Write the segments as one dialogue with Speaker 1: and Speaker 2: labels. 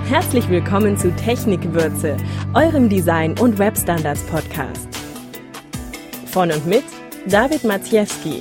Speaker 1: Herzlich willkommen zu Technikwürze, eurem Design- und Webstandards-Podcast. Von und mit David Maciejewski.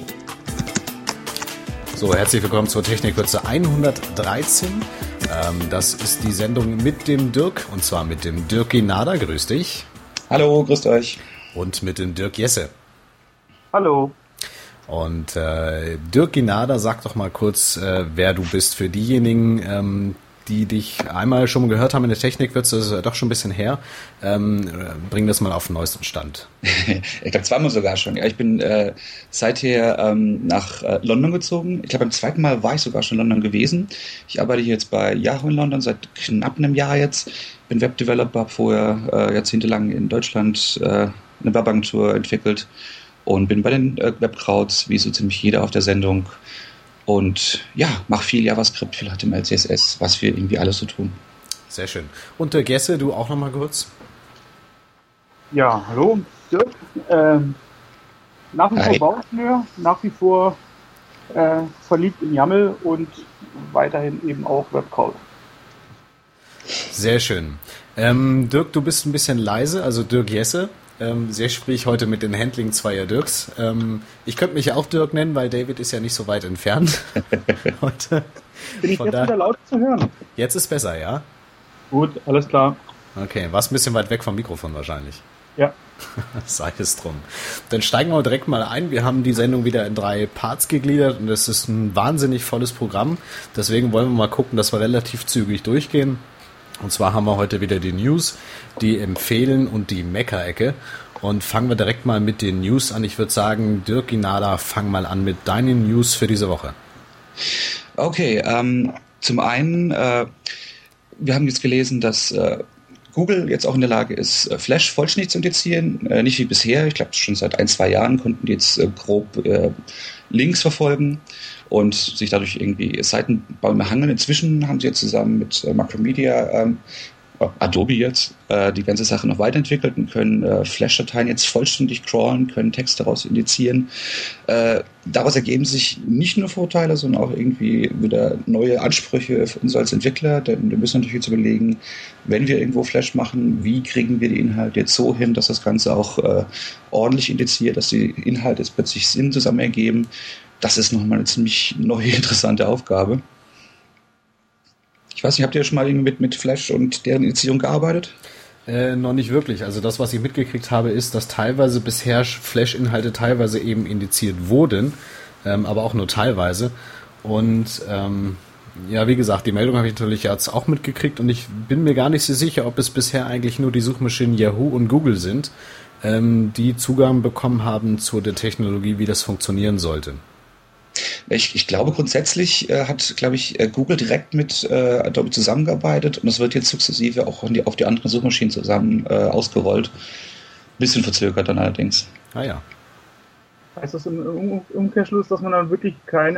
Speaker 2: So, herzlich willkommen zur Technikwürze 113. Das ist die Sendung mit dem Dirk, und zwar mit dem Dirk Ginada. Grüß dich.
Speaker 3: Hallo, grüßt euch.
Speaker 2: Und mit dem Dirk Jesse.
Speaker 4: Hallo.
Speaker 2: Und Dirk Ginada, sag doch mal kurz, wer du bist für diejenigen, die dich einmal schon gehört haben in der Technikwürze, das ist doch schon ein bisschen her. Bring das mal auf den neuesten Stand.
Speaker 3: Ich glaube zweimal sogar schon. Ja, ich bin seither nach London gezogen. Ich glaube beim zweiten Mal war ich sogar schon in London gewesen. Ich arbeite hier jetzt bei Yahoo in London seit knapp einem Jahr jetzt. Bin Webdeveloper, habe vorher jahrzehntelang in Deutschland eine Webagentur entwickelt und bin bei den Webkrauts, wie so ziemlich jeder auf der Sendung. Und ja, mache viel JavaScript, viel HTML, CSS, was wir irgendwie alles so tun.
Speaker 2: Sehr schön. Und Dirk Jesse, du auch nochmal kurz?
Speaker 4: Ja, hallo, Dirk. Nach wie vor Bauingenieur, nach wie vor verliebt in YAML und weiterhin eben auch Webkraut.
Speaker 2: Sehr schön. Dirk, du bist ein bisschen leise, also Dirk Jesse. Sehr sprich heute mit den Handling zweier Dirks. Ich könnte mich ja auch Dirk nennen, weil David ist ja nicht so weit entfernt. Heute.
Speaker 4: Bin ich jetzt wieder laut zu hören?
Speaker 2: Jetzt ist besser, ja?
Speaker 4: Gut, alles klar.
Speaker 2: Okay, warst ein bisschen weit weg vom Mikrofon wahrscheinlich.
Speaker 4: Ja.
Speaker 2: Sei es drum. Dann steigen wir direkt mal ein. Wir haben die Sendung wieder in 3 Parts gegliedert und es ist ein wahnsinnig volles Programm. Deswegen wollen wir mal gucken, dass wir relativ zügig durchgehen. Und zwar haben wir heute wieder die News, die Empfehlen und die Mecker-Ecke. Und fangen wir direkt mal mit den News an. Ich würde sagen, Dirk Ginada, fang mal an mit deinen News für diese Woche.
Speaker 3: Okay, zum einen, wir haben jetzt gelesen, dass Google jetzt auch in der Lage ist, Flash vollständig zu indizieren. Nicht wie bisher, ich glaube schon seit 1-2 Jahren konnten die jetzt grob Links verfolgen und sich dadurch irgendwie Seitenbaum behandeln. Inzwischen haben sie jetzt zusammen mit Macromedia, Adobe jetzt, die ganze Sache noch weiterentwickelt und können Flash-Dateien jetzt vollständig crawlen, können Text daraus indizieren. Daraus ergeben sich nicht nur Vorteile, sondern auch irgendwie wieder neue Ansprüche für uns als Entwickler, denn wir müssen natürlich jetzt überlegen, wenn wir irgendwo Flash machen, wie kriegen wir die Inhalte jetzt so hin, dass das Ganze auch ordentlich indiziert, dass die Inhalte jetzt plötzlich Sinn zusammen ergeben. Das ist nochmal eine ziemlich neue, interessante Aufgabe. Ich weiß nicht, habt ihr schon mal mit Flash und deren Indizierung gearbeitet?
Speaker 2: Noch nicht wirklich. Also das, was ich mitgekriegt habe, ist, dass teilweise bisher Flash-Inhalte teilweise eben indiziert wurden, aber auch nur teilweise. Und ja, wie gesagt, die Meldung habe ich natürlich jetzt auch mitgekriegt und ich bin mir gar nicht so sicher, ob es bisher eigentlich nur die Suchmaschinen Yahoo und Google sind, die Zugang bekommen haben zu der Technologie, wie das funktionieren sollte.
Speaker 3: Ich glaube, grundsätzlich hat, Google direkt mit Adobe zusammengearbeitet und das wird jetzt sukzessive auch auf die anderen Suchmaschinen zusammen ausgerollt. Bisschen verzögert dann allerdings.
Speaker 2: Ah ja.
Speaker 4: Heißt das im Umkehrschluss, dass man dann wirklich kein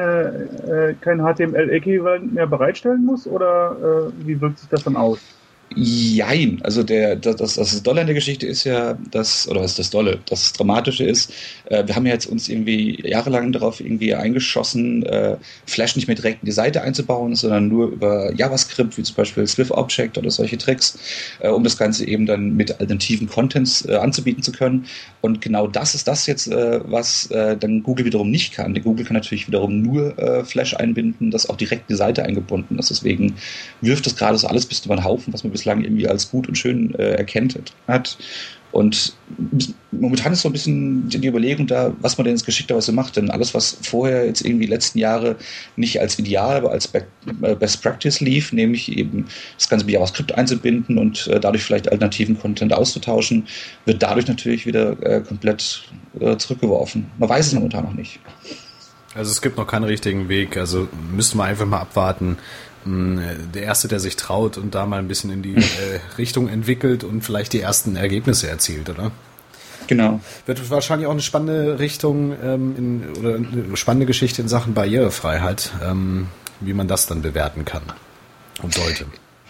Speaker 4: HTML-Äquivalent mehr bereitstellen muss oder wie wirkt sich das dann aus?
Speaker 3: Jein, also das Dolle an der Geschichte ist ja, was ist das Dolle? Das Dramatische ist, wir haben ja jetzt uns irgendwie jahrelang darauf irgendwie eingeschossen, Flash nicht mehr direkt in die Seite einzubauen, sondern nur über JavaScript, wie zum Beispiel Swift Object oder solche Tricks, um das Ganze eben dann mit alternativen Contents anzubieten zu können. Und genau das ist das jetzt, was dann Google wiederum nicht kann. Google kann natürlich wiederum nur Flash einbinden, das auch direkt in die Seite eingebunden ist. Deswegen wirft das gerade so alles bis über den Haufen, was man bislang irgendwie als gut und schön erkennt hat. Und momentan ist so ein bisschen die Überlegung da, was man denn jetzt geschickterweise macht. Denn alles, was vorher jetzt irgendwie die letzten Jahre nicht als Ideal, aber als Best Practice lief, nämlich eben das Ganze mit JavaScript einzubinden und dadurch vielleicht alternativen Content auszutauschen, wird dadurch natürlich wieder komplett zurückgeworfen. Man weiß es momentan noch nicht.
Speaker 2: Also es gibt noch keinen richtigen Weg. Also müssten wir einfach mal abwarten. Der Erste, der sich traut und da mal ein bisschen in die Richtung entwickelt und vielleicht die ersten Ergebnisse erzielt, oder?
Speaker 3: Genau.
Speaker 2: Wird wahrscheinlich auch eine spannende Richtung oder eine spannende Geschichte in Sachen Barrierefreiheit, wie man das dann bewerten kann und sollte.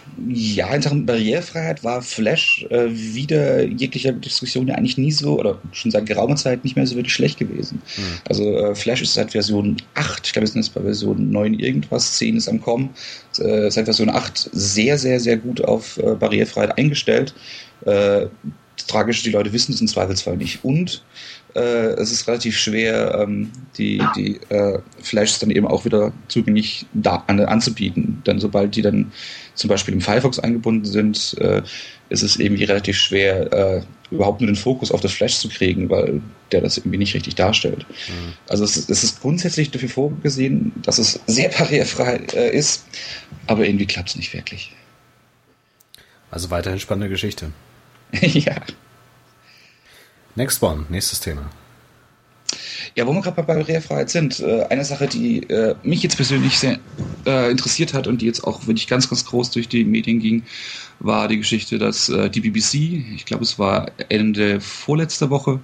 Speaker 3: Ja, in Sachen Barrierefreiheit war Flash wieder jeglicher Diskussion ja eigentlich nie so, oder schon seit geraumer Zeit nicht mehr so wirklich schlecht gewesen. Also Flash ist seit Version 8, ich glaube, wir sind jetzt bei Version 9 irgendwas, 10 ist am Kommen, seit Version 8 sehr, sehr, sehr gut auf Barrierefreiheit eingestellt. Das Tragische, die Leute wissen es im Zweifelsfall nicht. Und es ist relativ schwer, die Flashs dann eben auch wieder zugänglich anzubieten. Denn sobald die dann zum Beispiel im Firefox eingebunden sind, ist es irgendwie relativ schwer, überhaupt nur den Fokus auf das Flash zu kriegen, weil der das irgendwie nicht richtig darstellt. Also es ist grundsätzlich dafür vorgesehen, dass es sehr barrierefrei ist, aber irgendwie klappt es nicht wirklich.
Speaker 2: Also weiterhin spannende Geschichte.
Speaker 3: Ja.
Speaker 2: Next one, nächstes Thema.
Speaker 3: Ja, wo wir gerade bei Barrierefreiheit sind, eine Sache, die mich jetzt persönlich sehr interessiert hat und die jetzt auch wirklich ganz, ganz groß durch die Medien ging, war die Geschichte, dass die BBC, ich glaube es war Ende vorletzter Woche,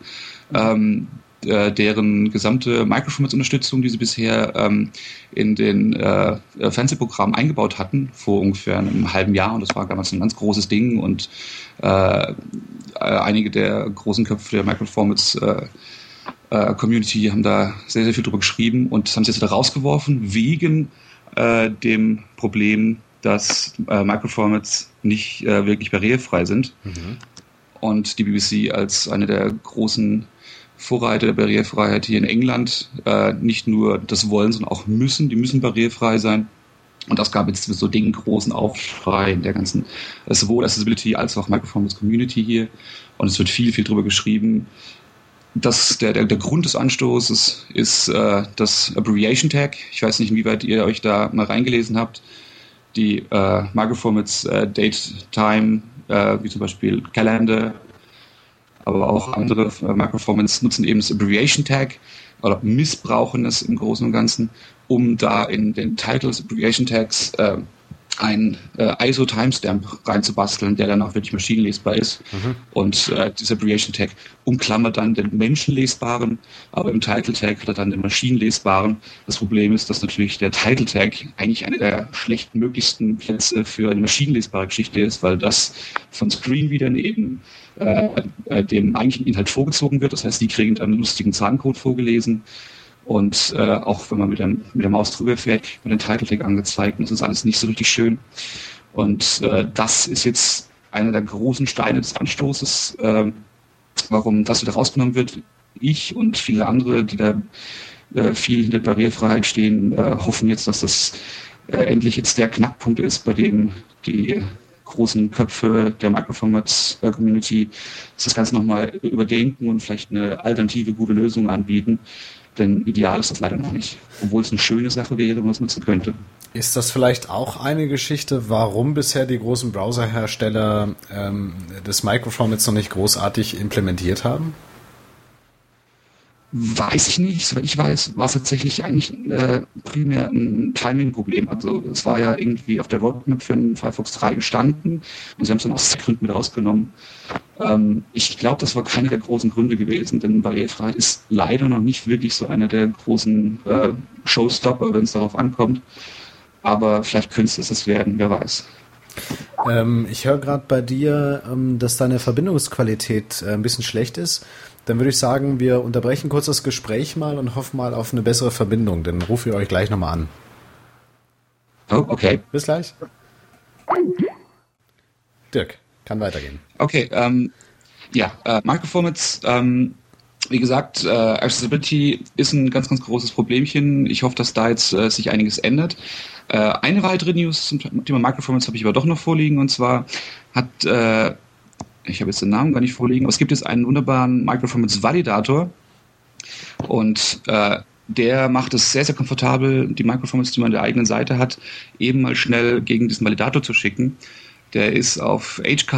Speaker 3: deren gesamte Microformats-Unterstützung, die sie bisher in den Fernsehprogrammen eingebaut hatten, vor ungefähr einem halben Jahr, und das war damals ein ganz großes Ding, und einige der großen Köpfe der Microformats Community haben da sehr, sehr viel drüber geschrieben, und das haben sie jetzt wieder rausgeworfen, wegen dem Problem, dass Microformats nicht wirklich barrierefrei sind. Und die BBC als eine der großen Vorreiter der Barrierefreiheit hier in England nicht nur das wollen, sondern auch müssen. Die müssen barrierefrei sein. Und das gab jetzt so den großen Aufschrei in der ganzen, sowohl Accessibility als auch Microformats Community hier. Und es wird viel, viel drüber geschrieben. Der Grund des Anstoßes ist das Abbreviation Tag. Ich weiß nicht, inwieweit ihr euch da mal reingelesen habt. Die Microformats Date Time, wie zum Beispiel Calendar, aber auch andere Microformats nutzen eben das Abbreviation Tag oder missbrauchen es im Großen und Ganzen, um da in den Titles Abbreviation Tags ein ISO-Timestamp reinzubasteln, der dann auch wirklich maschinenlesbar ist. Und dieser Abbreviation Tag umklammert dann den menschenlesbaren, aber im Title Tag hat er dann den maschinenlesbaren. Das Problem ist, dass natürlich der Title Tag eigentlich einer der schlechtmöglichsten Plätze für eine maschinenlesbare Geschichte ist, weil das von Screenreadern eben dem eigentlichen Inhalt vorgezogen wird. Das heißt, die kriegen dann einen lustigen Zahlencode vorgelesen. Und auch wenn man mit der Maus drüber fährt, kriegt man den Title Tag angezeigt, und das ist alles nicht so richtig schön. Und das ist jetzt einer der großen Steine des Anstoßes, warum das wieder rausgenommen wird. Ich und viele andere, die da viel hinter Barrierefreiheit stehen, hoffen jetzt, dass das endlich jetzt der Knackpunkt ist, bei dem die großen Köpfe der Microformats-Community das Ganze nochmal überdenken und vielleicht eine alternative, gute Lösung anbieten. Denn ideal ist das leider noch nicht. Obwohl es eine schöne Sache wäre, wenn man es nutzen könnte.
Speaker 2: Ist das vielleicht auch eine Geschichte, warum bisher die großen Browserhersteller das Microformats noch nicht großartig implementiert haben?
Speaker 5: Weiß ich nicht. Soweit ich weiß, war es tatsächlich eigentlich primär ein Timing-Problem. Also es war ja irgendwie auf der Roadmap für den Firefox 3 gestanden und sie haben es dann aus Gründen mit rausgenommen. Ich glaube, das war keine der großen Gründe gewesen, denn Barrierefreiheit ist leider noch nicht wirklich so einer der großen Showstopper, wenn es darauf ankommt. Aber vielleicht könnte es das werden, wer weiß.
Speaker 2: Ich höre gerade bei dir, dass deine Verbindungsqualität ein bisschen schlecht ist. Dann würde ich sagen, wir unterbrechen kurz das Gespräch mal und hoffen mal auf eine bessere Verbindung. Dann rufe ich euch gleich nochmal an.
Speaker 5: Oh, okay.
Speaker 2: Bis gleich. Dirk, kann weitergehen.
Speaker 3: Okay, Microformats, wie gesagt, Accessibility ist ein ganz, ganz großes Problemchen. Ich hoffe, dass da jetzt sich einiges ändert. Eine weitere News zum Thema Microformats habe ich aber doch noch vorliegen, und zwar hat ich habe jetzt den Namen gar nicht vorliegen, aber es gibt jetzt einen wunderbaren Microformats-Validator, und der macht es sehr, sehr komfortabel, die Microformats, die man an der eigenen Seite hat, eben mal schnell gegen diesen Validator zu schicken. Der ist auf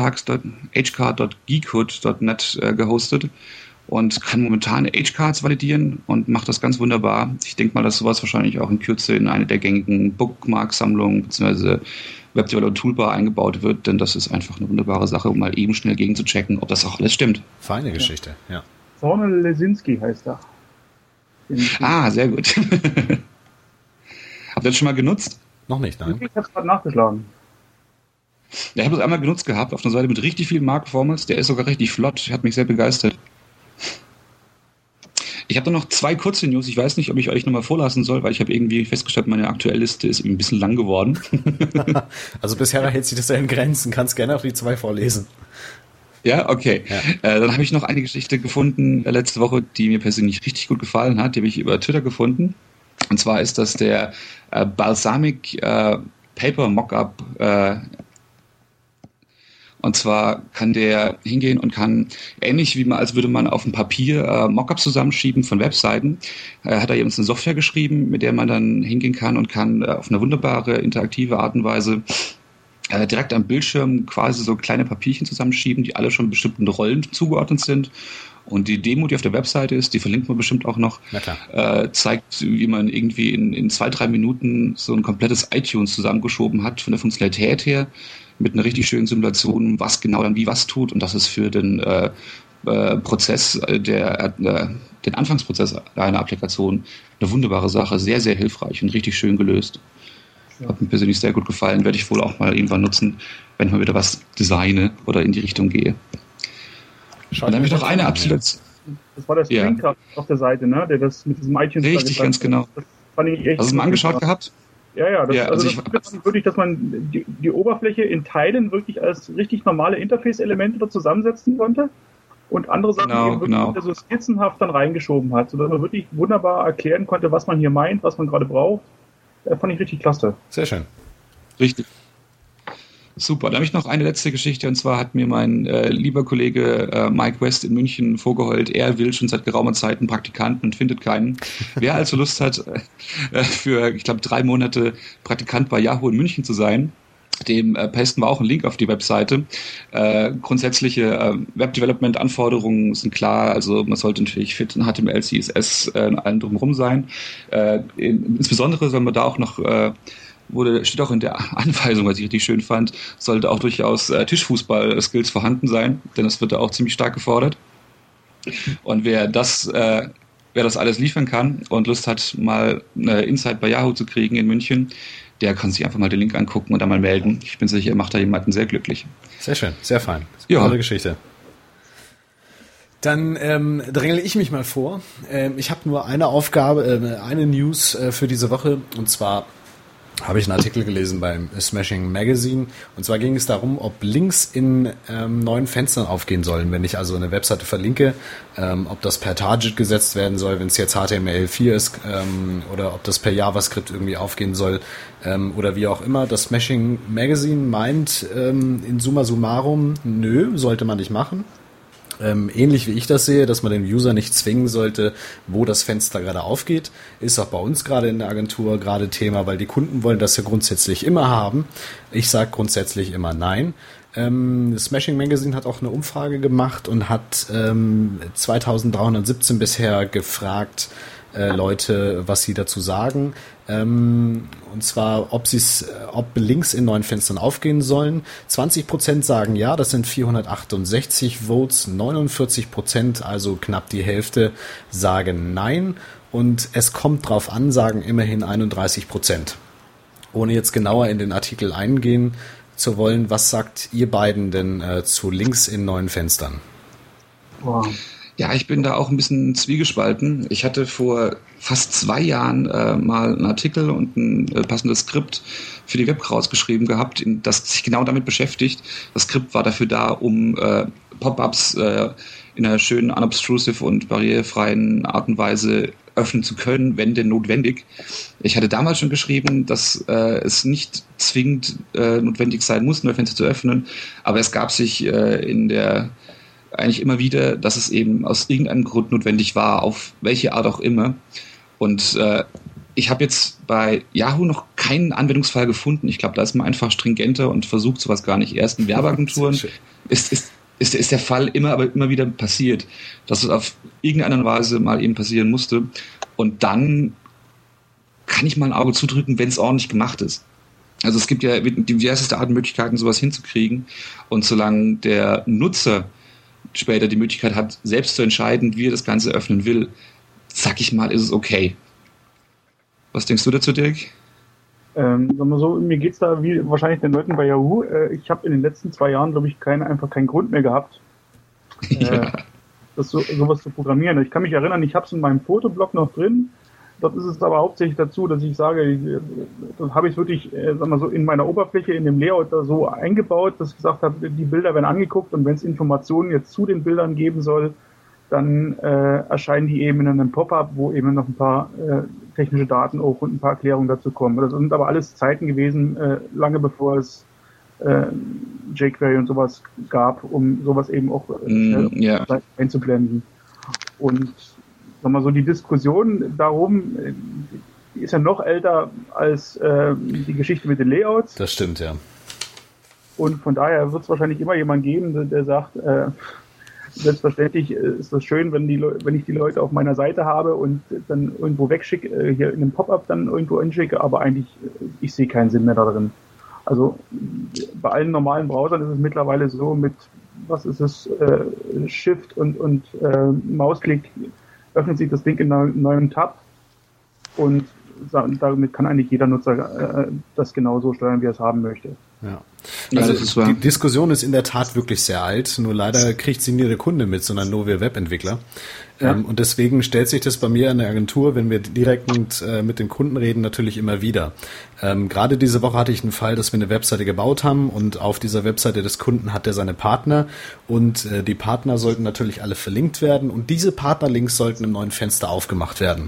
Speaker 3: hcard.geekhood.net gehostet und kann momentan Hcards validieren und macht das ganz wunderbar. Ich denke mal, dass sowas wahrscheinlich auch in Kürze in eine der gängigen Bookmark-Sammlungen bzw. Web Developer Toolbar eingebaut wird, denn das ist einfach eine wunderbare Sache, um mal eben schnell gegen zu checken, ob das auch alles stimmt.
Speaker 2: Feine Geschichte, ja.
Speaker 4: Zornel Lesinski heißt er.
Speaker 3: Sehr gut. Habt ihr das schon mal genutzt?
Speaker 2: Noch nicht, nein.
Speaker 4: Ich habe es gerade nachgeschlagen.
Speaker 3: Ja, ich habe das einmal genutzt gehabt, auf einer Seite mit richtig viel Marktperformance. Der ist sogar richtig flott, hat mich sehr begeistert. Ich habe da noch 2 kurze News. Ich weiß nicht, ob ich euch nochmal vorlassen soll, weil ich habe irgendwie festgestellt, meine aktuelle Liste ist ein bisschen lang geworden.
Speaker 2: Also bisher hält sich das ja in Grenzen. Kannst gerne auch die 2 vorlesen.
Speaker 3: Ja, okay. Ja. Dann habe ich noch eine Geschichte gefunden letzte Woche, die mir persönlich richtig gut gefallen hat. Die habe ich über Twitter gefunden. Und zwar ist das der Balsamic Paper Mockup. Und zwar kann der hingehen und kann, ähnlich wie man, als würde man auf dem Papier Mockups zusammenschieben von Webseiten, hat er eben eine Software geschrieben, mit der man dann hingehen kann und kann auf eine wunderbare, interaktive Art und Weise direkt am Bildschirm quasi so kleine Papierchen zusammenschieben, die alle schon bestimmten Rollen zugeordnet sind. Und die Demo, die auf der Webseite ist, die verlinkt man bestimmt auch noch, zeigt, wie man irgendwie in 2-3 Minuten so ein komplettes iTunes zusammengeschoben hat, von der Funktionalität her, mit einer richtig schönen Simulation, was genau dann wie was tut. Und das ist für den Prozess, den Anfangsprozess einer Applikation eine wunderbare Sache, sehr, sehr hilfreich und richtig schön gelöst. Ja. Hat mir persönlich sehr gut gefallen, werde ich wohl auch mal irgendwann nutzen, wenn ich mal wieder was designe oder in die Richtung gehe. Und dann habe ich noch eine absolut.
Speaker 4: Das war der Screencast auf der Seite, ne? Der das mit diesem iTunes.
Speaker 3: Richtig, ganz genau.
Speaker 4: Das fand ich echt.
Speaker 3: Hast du es mal angeschaut gehabt?
Speaker 4: Ja, das wirklich, dass man die Oberfläche in Teilen wirklich als richtig normale Interface-Elemente da zusammensetzen konnte und andere Sachen wirklich so skizzenhaft dann reingeschoben hat, sodass man wirklich wunderbar erklären konnte, was man hier meint, was man gerade braucht. Fand ich richtig klasse.
Speaker 2: Sehr schön.
Speaker 3: Richtig. Super. Da habe ich noch eine letzte Geschichte, und zwar hat mir mein lieber Kollege Mike West in München vorgeheult, er will schon seit geraumer Zeit einen Praktikanten und findet keinen. Wer also Lust hat, für, ich glaube, 3 Monate Praktikant bei Yahoo in München zu sein, dem pasten wir auch einen Link auf die Webseite. Grundsätzliche Web-Development-Anforderungen sind klar, also man sollte natürlich fit in HTML, CSS, allem drumherum sein. Insbesondere soll man da auch noch steht auch in der Anweisung, was ich richtig schön fand, sollte auch durchaus Tischfußball-Skills vorhanden sein, denn das wird da auch ziemlich stark gefordert. Und wer das alles liefern kann und Lust hat, mal eine Insight bei Yahoo zu kriegen in München, der kann sich einfach mal den Link angucken und dann mal melden. Ich bin sicher, er macht da jemanden sehr glücklich.
Speaker 2: Sehr schön, sehr fein. Tolle Geschichte. Dann drängele ich mich mal vor. Ich habe nur eine Aufgabe, eine News für diese Woche, und zwar habe ich einen Artikel gelesen beim Smashing Magazine, und zwar ging es darum, ob Links in neuen Fenstern aufgehen sollen, wenn ich also eine Webseite verlinke, ob das per Target gesetzt werden soll, wenn es jetzt HTML4 ist, oder ob das per JavaScript irgendwie aufgehen soll, oder wie auch immer. Das Smashing Magazine meint in summa summarum, nö, sollte man nicht machen. Ähnlich wie ich das sehe, dass man den User nicht zwingen sollte, wo das Fenster gerade aufgeht, ist auch bei uns gerade in der Agentur gerade Thema, weil die Kunden wollen das ja grundsätzlich immer haben. Ich sage grundsätzlich immer nein. Smashing Magazine hat auch eine Umfrage gemacht und hat 2317 bisher gefragt, Leute, was sie dazu sagen. Und zwar, ob Links in neuen Fenstern aufgehen sollen. 20% sagen ja, das sind 468 Votes. 49%, also knapp die Hälfte, sagen nein. Und es kommt drauf an, sagen immerhin 31%. Ohne jetzt genauer in den Artikel eingehen zu wollen, was sagt ihr beiden denn zu Links in neuen Fenstern?
Speaker 3: Wow. Ja, ich bin da auch ein bisschen zwiegespalten. Ich hatte vor fast 2 Jahren mal einen Artikel und ein passendes Skript für die Web rausgeschrieben gehabt, das sich genau damit beschäftigt. Das Skript war dafür da, um Pop-ups in einer schönen, unobtrusive und barrierefreien Art und Weise öffnen zu können, wenn denn notwendig. Ich hatte damals schon geschrieben, dass es nicht zwingend notwendig sein muss, neue Fenster zu öffnen, aber es gab sich eigentlich immer wieder, dass es eben aus irgendeinem Grund notwendig war, auf welche Art auch immer. Und ich habe jetzt bei Yahoo noch keinen Anwendungsfall gefunden. Ich glaube, da ist man einfach stringenter und versucht sowas gar nicht. Erst in Werbeagenturen ist der Fall aber immer wieder passiert, dass es auf irgendeine Weise mal eben passieren musste. Und dann kann ich mal ein Auge zudrücken, wenn es ordentlich gemacht ist. Also es gibt ja diverseste Arten Möglichkeiten, sowas hinzukriegen. Und solange der Nutzer später die Möglichkeit hat, selbst zu entscheiden, wie er das Ganze öffnen will, sag ich mal, ist es okay. Was denkst du dazu, Dirk?
Speaker 4: Sagen wir so, mir geht's da wie wahrscheinlich den Leuten bei Yahoo. Ich habe in den letzten 2 Jahren, glaube ich, einfach keinen Grund mehr gehabt, sowas zu programmieren. Ich kann mich erinnern, ich habe es in meinem Fotoblog noch drin. Dort ist es aber hauptsächlich dazu, dass ich sage, das habe ich wirklich, sagen wir so, in meiner Oberfläche, in dem Layout da so eingebaut, dass ich gesagt habe, die Bilder werden angeguckt und wenn es Informationen jetzt zu den Bildern geben soll, dann erscheinen die eben in einem Pop-up, wo eben noch ein paar technische Daten auch und ein paar Erklärungen dazu kommen. Das sind aber alles Zeiten gewesen, lange bevor es jQuery und sowas gab, um sowas eben auch einzublenden. Und sagen wir so, die Diskussion darum, die ist ja noch älter als die Geschichte mit den Layouts.
Speaker 2: Das stimmt, ja.
Speaker 4: Und von daher wird es wahrscheinlich immer jemand geben, der sagt, selbstverständlich ist das schön, wenn ich die Leute auf meiner Seite habe und dann irgendwo wegschicke, hier in einem Pop-up dann irgendwo hinschicke, aber eigentlich, ich sehe keinen Sinn mehr darin. Also bei allen normalen Browsern ist es mittlerweile so mit, was ist es, Shift und Mausklick öffnet sich das Ding in einem neuen Tab und damit kann eigentlich jeder Nutzer das genauso steuern, wie er es haben möchte.
Speaker 2: Ja. Also die Diskussion ist in der Tat wirklich sehr alt, nur leider kriegt sie nie der Kunde mit, sondern nur wir Webentwickler. Ja. Und deswegen stellt sich das bei mir in der Agentur, wenn wir direkt mit den Kunden reden, natürlich immer wieder. Gerade diese Woche hatte ich einen Fall, dass wir eine Webseite gebaut haben und auf dieser Webseite des Kunden hat er seine Partner und die Partner sollten natürlich alle verlinkt werden und diese Partnerlinks sollten im neuen Fenster aufgemacht werden.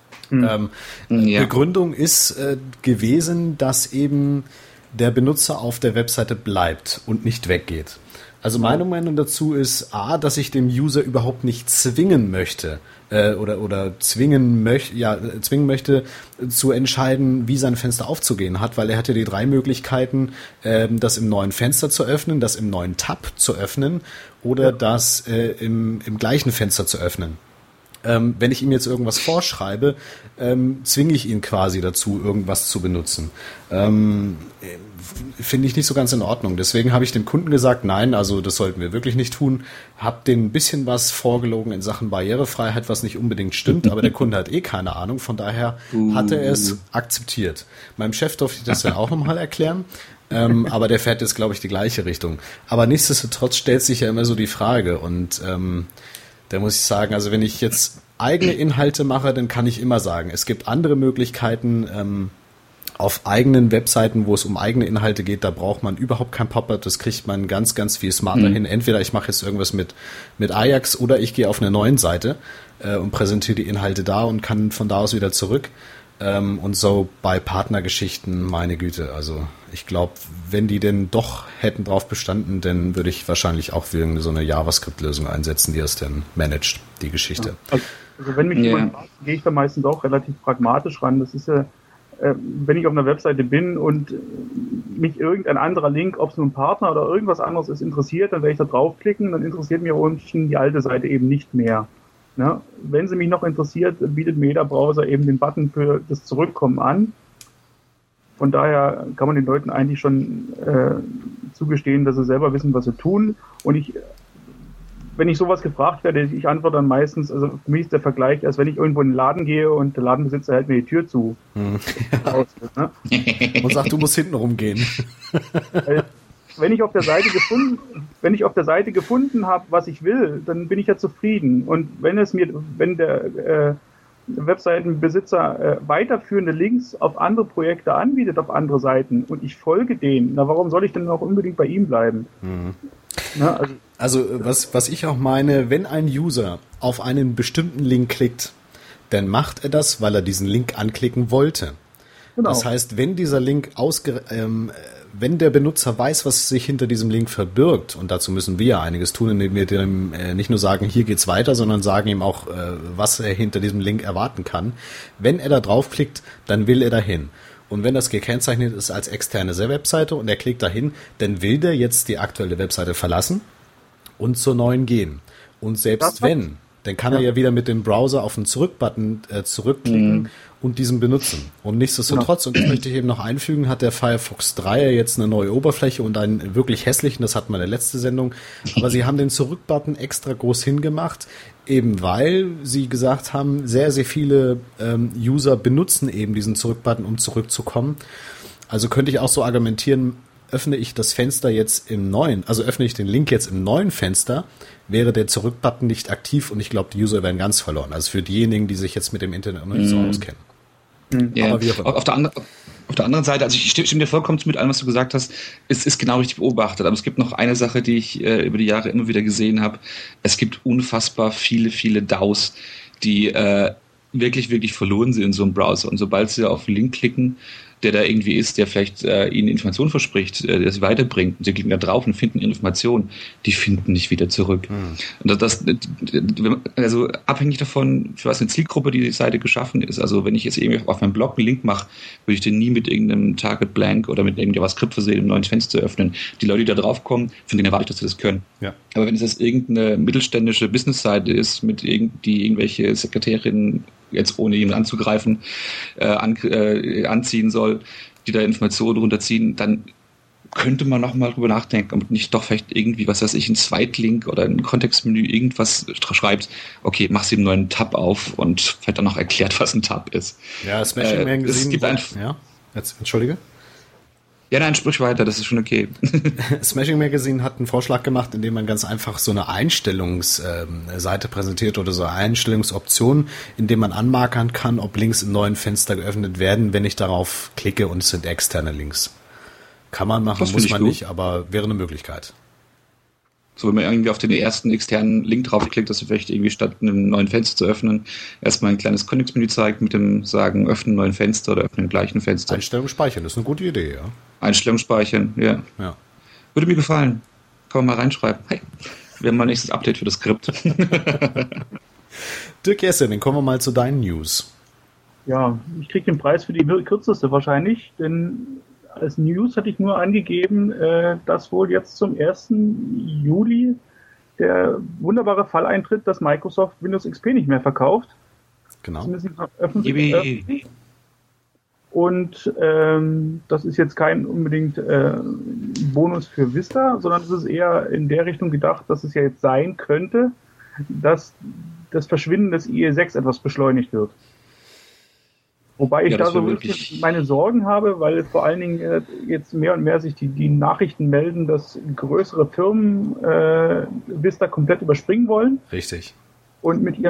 Speaker 2: Begründung ist gewesen, dass eben der Benutzer auf der Webseite bleibt und nicht weggeht. Also meine Meinung dazu ist dass ich dem User überhaupt nicht zwingen möchte oder zwingen möchte zu entscheiden, wie sein Fenster aufzugehen hat, weil er hatte die 3 Möglichkeiten, das im neuen Fenster zu öffnen, das im neuen Tab zu öffnen oder das im gleichen Fenster zu öffnen. Wenn ich ihm jetzt irgendwas vorschreibe, zwinge ich ihn quasi dazu, irgendwas zu benutzen. Finde ich nicht so ganz in Ordnung. Deswegen habe ich dem Kunden gesagt, nein, also das sollten wir wirklich nicht tun. Hab denen ein bisschen was vorgelogen in Sachen Barrierefreiheit, was nicht unbedingt stimmt, aber der Kunde hat keine Ahnung, von daher hat er es akzeptiert. Meinem Chef durfte ich das dann auch nochmal erklären. Aber der fährt jetzt, glaube ich, die gleiche Richtung. Aber nichtsdestotrotz stellt sich ja immer so die Frage und da muss ich sagen, also wenn ich jetzt eigene Inhalte mache, dann kann ich immer sagen, es gibt andere Möglichkeiten auf eigenen Webseiten, wo es um eigene Inhalte geht, da braucht man überhaupt kein Pop-up, das kriegt man ganz, ganz viel smarter hin. Entweder ich mache jetzt irgendwas mit Ajax oder ich gehe auf eine neuen Seite und präsentiere die Inhalte da und kann von da aus wieder zurück. Und so bei Partnergeschichten, meine Güte, also ich glaube, wenn die denn doch hätten drauf bestanden, dann würde ich wahrscheinlich auch so eine JavaScript-Lösung einsetzen, die das dann managt, die Geschichte.
Speaker 4: Ja. Also wenn mich jemand fragt, gehe ich da meistens auch relativ pragmatisch ran. Das ist ja, wenn ich auf einer Webseite bin und mich irgendein anderer Link, ob es nun ein Partner oder irgendwas anderes ist, interessiert, dann werde ich da draufklicken, dann interessiert mich unten die alte Seite eben nicht mehr. Ja, wenn sie mich noch interessiert, bietet mir jeder Browser eben den Button für das Zurückkommen an. Von daher kann man den Leuten eigentlich schon zugestehen, dass sie selber wissen, was sie tun. Und wenn ich sowas gefragt werde, ich antworte dann meistens, also für mich ist der Vergleich, als wenn ich irgendwo in den Laden gehe und der Ladenbesitzer hält mir die Tür zu.
Speaker 2: Ja. Und sagt, du musst hinten rumgehen.
Speaker 4: Wenn ich auf der Seite gefunden habe, was ich will, dann bin ich ja zufrieden. Und wenn der Webseitenbesitzer weiterführende Links auf andere Projekte anbietet, auf andere Seiten, und ich folge denen, warum soll ich denn auch unbedingt bei ihm bleiben? Na,
Speaker 2: also was ich auch meine, wenn ein User auf einen bestimmten Link klickt, dann macht er das, weil er diesen Link anklicken wollte. Genau. Das heißt, wenn dieser Link wenn der Benutzer weiß, was sich hinter diesem Link verbirgt, und dazu müssen wir ja einiges tun, indem wir dem nicht nur sagen, hier geht's weiter, sondern sagen ihm auch, was er hinter diesem Link erwarten kann. Wenn er da draufklickt, dann will er dahin. Und wenn das gekennzeichnet ist als externe Webseite und er klickt dahin, dann will der jetzt die aktuelle Webseite verlassen und zur neuen gehen. Und selbst wenn, dann kann er ja wieder mit dem Browser auf den Zurück-Button zurückklicken und diesen benutzen. Und nichtsdestotrotz, und das möchte ich eben noch einfügen, hat der Firefox 3 jetzt eine neue Oberfläche und einen wirklich hässlichen, das hatten wir in der letzten Sendung, aber sie haben den Zurück-Button extra groß hingemacht, eben weil sie gesagt haben, sehr, sehr viele User benutzen eben diesen Zurück-Button, um zurückzukommen. Also könnte ich auch so argumentieren, öffne ich das Fenster jetzt im neuen, also öffne ich den Link jetzt im neuen Fenster, wäre der Zurück-Button nicht aktiv und ich glaube, die User werden ganz verloren. Also für diejenigen, die sich jetzt mit dem Internet noch nicht so auskennen.
Speaker 3: Ja. Auf der anderen Seite, also ich stimme dir vollkommen zu mit allem, was du gesagt hast, es ist genau richtig beobachtet. Aber es gibt noch eine Sache, die ich über die Jahre immer wieder gesehen habe. Es gibt unfassbar viele DAOs, die wirklich, wirklich verloren sind in so einem Browser. Und sobald sie auf den Link klicken, der da irgendwie ist, der vielleicht ihnen Informationen verspricht, der sie weiterbringt, und sie klicken da drauf und finden ihre Informationen, die finden nicht wieder zurück. Und also abhängig davon, für was eine Zielgruppe die Seite geschaffen ist. Also wenn ich jetzt irgendwie auf meinem Blog einen Link mache, würde ich den nie mit irgendeinem Target Blank oder mit irgendeinem JavaScript versehen, um ein neues Fenster zu öffnen. Die Leute, die da drauf kommen, von denen erwarte ich, dass sie das können. Ja. Aber wenn es jetzt irgendeine mittelständische Business-Seite ist, mit die irgendwelche Sekretärinnen, jetzt ohne jemanden anzugreifen, anziehen soll, die da Informationen runterziehen, dann könnte man noch mal drüber nachdenken, ob nicht doch vielleicht irgendwie, was weiß ich, ein Zweitlink oder ein Kontextmenü irgendwas schreibt, okay, mach sie einen neuen Tab auf und vielleicht dann noch erklärt, was ein Tab ist.
Speaker 2: Ja, Smashing Magazine.
Speaker 3: Es gibt
Speaker 2: Entschuldige?
Speaker 3: Ja, nein, sprich weiter, das ist schon okay.
Speaker 2: Smashing Magazine hat einen Vorschlag gemacht, in dem man ganz einfach so eine Einstellungsseite präsentiert oder so eine Einstellungsoption, in dem man anmarkern kann, ob Links im neuen Fenster geöffnet werden, wenn ich darauf klicke und es sind externe Links. Kann man machen, muss man nicht, aber wäre eine Möglichkeit.
Speaker 3: So, wenn man irgendwie auf den ersten externen Link draufklickt, dass du vielleicht irgendwie statt einem neuen Fenster zu öffnen, erstmal ein kleines Kontextmenü zeigt mit dem Sagen, öffnen neuen Fenster oder öffnen gleichen Fenster.
Speaker 2: Einstellung speichern, das ist eine gute Idee, ja.
Speaker 3: Einstellung speichern, ja. Würde mir gefallen. Kann man mal reinschreiben. Hey, wir haben mal nächstes Update für das Skript.
Speaker 2: Dirk Jesse, dann kommen wir mal zu deinen News.
Speaker 4: Ja, ich kriege den Preis für die kürzeste wahrscheinlich, denn als News hatte ich nur angegeben, dass wohl jetzt zum 1. Juli der wunderbare Fall eintritt, dass Microsoft Windows XP nicht mehr verkauft.
Speaker 2: Genau.
Speaker 4: Zumindest öffentlich. Und das ist jetzt kein unbedingt Bonus für Vista, sondern es ist eher in der Richtung gedacht, dass es ja jetzt sein könnte, dass das Verschwinden des IE6 etwas beschleunigt wird. Wobei ich da so wirklich meine Sorgen habe, weil vor allen Dingen jetzt mehr und mehr sich die Nachrichten melden, dass größere Firmen Vista komplett überspringen wollen.
Speaker 2: Richtig.
Speaker 4: Und mit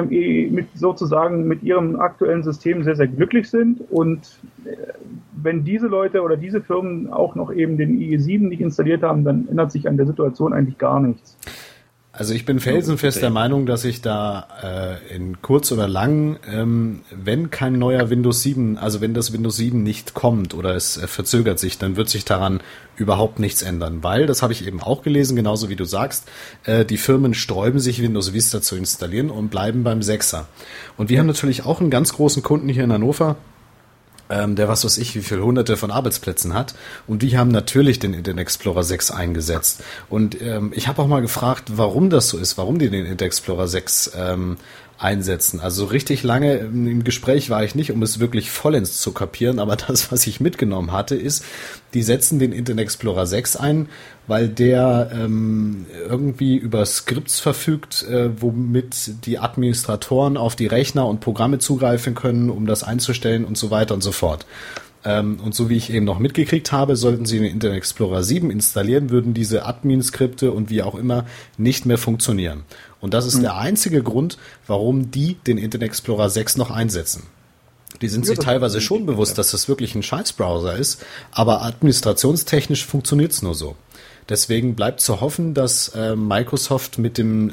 Speaker 4: ihrem aktuellen System sehr, sehr glücklich sind. Und wenn diese Leute oder diese Firmen auch noch eben den IE7 nicht installiert haben, dann ändert sich an der Situation eigentlich gar nichts.
Speaker 2: Also ich bin felsenfest der Meinung, dass ich da in kurz oder lang, wenn kein neuer Windows 7, also wenn das Windows 7 nicht kommt oder es verzögert sich, dann wird sich daran überhaupt nichts ändern, weil, das habe ich eben auch gelesen, genauso wie du sagst, die Firmen sträuben sich, Windows Vista zu installieren und bleiben beim 6er. Und wir haben natürlich auch einen ganz großen Kunden hier in Hannover, der was weiß ich, wie viele hunderte von Arbeitsplätzen hat. Und die haben natürlich den Internet Explorer 6 eingesetzt. Und ich habe auch mal gefragt, warum das so ist, warum die den Internet Explorer 6 einsetzen. Also richtig lange im Gespräch war ich nicht, um es wirklich vollends zu kapieren, aber das, was ich mitgenommen hatte, ist, die setzen den Internet Explorer 6 ein, weil der irgendwie über Skripts verfügt, womit die Administratoren auf die Rechner und Programme zugreifen können, um das einzustellen und so weiter und so fort. Und so wie ich eben noch mitgekriegt habe, sollten Sie den Internet Explorer 7 installieren, würden diese Admin-Skripte und wie auch immer nicht mehr funktionieren. Und das ist der einzige Grund, warum die den Internet Explorer 6 noch einsetzen. Die sind sich teilweise schon bewusst, dass das wirklich ein Scheiß-Browser ist, aber administrationstechnisch funktioniert es nur so. Deswegen bleibt zu hoffen, dass Microsoft mit den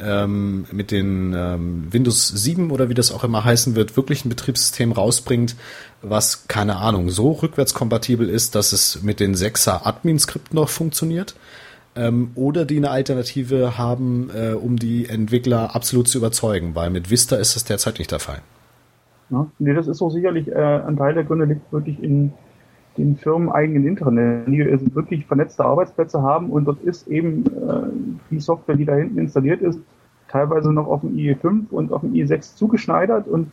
Speaker 2: Windows 7 oder wie das auch immer heißen wird, wirklich ein Betriebssystem rausbringt, was, keine Ahnung, so rückwärtskompatibel ist, dass es mit den 6er Admin-Skripten noch funktioniert. Oder die eine Alternative haben, um die Entwickler absolut zu überzeugen, weil mit Vista ist das derzeit nicht der Fall.
Speaker 4: Ja, nee, das ist auch sicherlich ein Teil der Gründe liegt wirklich in den firmeneigenen Internet, die wirklich vernetzte Arbeitsplätze haben und dort ist eben die Software, die da hinten installiert ist, teilweise noch auf dem IE5 und auf dem IE6 zugeschneidert und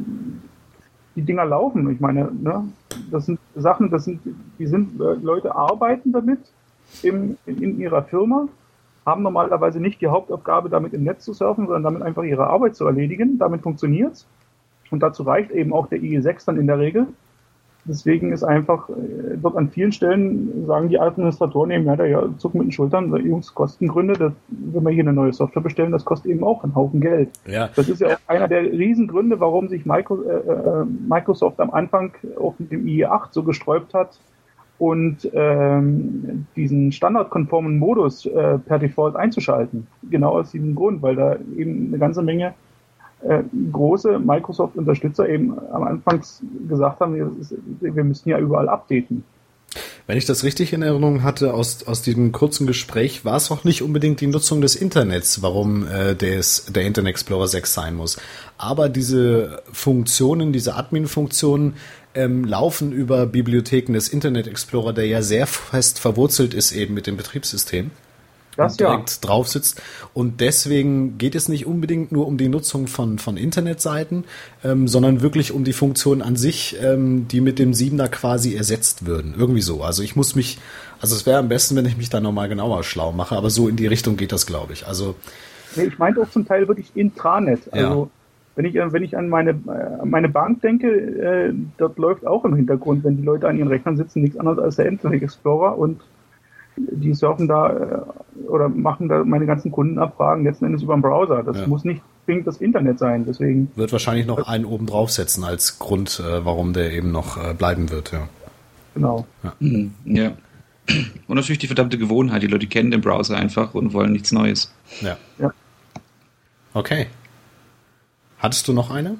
Speaker 4: die Dinger laufen. Ich meine, ne, das sind Sachen, Leute arbeiten damit in ihrer Firma, haben normalerweise nicht die Hauptaufgabe, damit im Netz zu surfen, sondern damit einfach ihre Arbeit zu erledigen. Damit funktioniert's. Und dazu reicht eben auch der IE6 dann in der Regel. deswegen ist einfach, dort an vielen Stellen sagen die Administratoren eben, ja, zucken mit den Schultern, Jungs, Kostengründe, wenn wir hier eine neue Software bestellen, das kostet eben auch einen Haufen Geld.
Speaker 2: Ja.
Speaker 4: Das ist ja auch einer der Riesengründe, warum sich Microsoft am Anfang auch mit dem IE8 so gesträubt hat und diesen standardkonformen Modus per Default einzuschalten. Genau aus diesem Grund, weil da eben eine ganze Menge große Microsoft-Unterstützer eben am Anfang gesagt haben, wir müssen ja überall updaten.
Speaker 2: Wenn ich das richtig in Erinnerung hatte, aus diesem kurzen Gespräch, war es auch nicht unbedingt die Nutzung des Internets, warum der Internet Explorer 6 sein muss. Aber diese Funktionen, diese Admin-Funktionen laufen über Bibliotheken des Internet Explorer, der ja sehr fest verwurzelt ist eben mit dem Betriebssystem. Und direkt drauf sitzt. Und deswegen geht es nicht unbedingt nur um die Nutzung von Internetseiten, sondern wirklich um die Funktionen an sich, die mit dem 7er quasi ersetzt würden. Irgendwie so. Also es wäre am besten, wenn ich mich da nochmal genauer schlau mache, aber so in die Richtung geht das, glaube ich. Also
Speaker 4: ich meinte auch zum Teil wirklich Intranet. Also wenn ich an meine Bank denke, dort läuft auch im Hintergrund, wenn die Leute an ihren Rechnern sitzen, nichts anderes als der Internet Explorer und die surfen da oder machen da meine ganzen Kundenabfragen letzten Endes über den Browser. Das muss nicht zwingend das Internet sein. Deswegen
Speaker 2: wird wahrscheinlich noch einen oben draufsetzen als Grund, warum der eben noch bleiben wird. Ja.
Speaker 4: Genau.
Speaker 3: Ja. Und natürlich die verdammte Gewohnheit. Die Leute kennen den Browser einfach und wollen nichts Neues.
Speaker 2: Ja. Okay. Hattest du noch eine?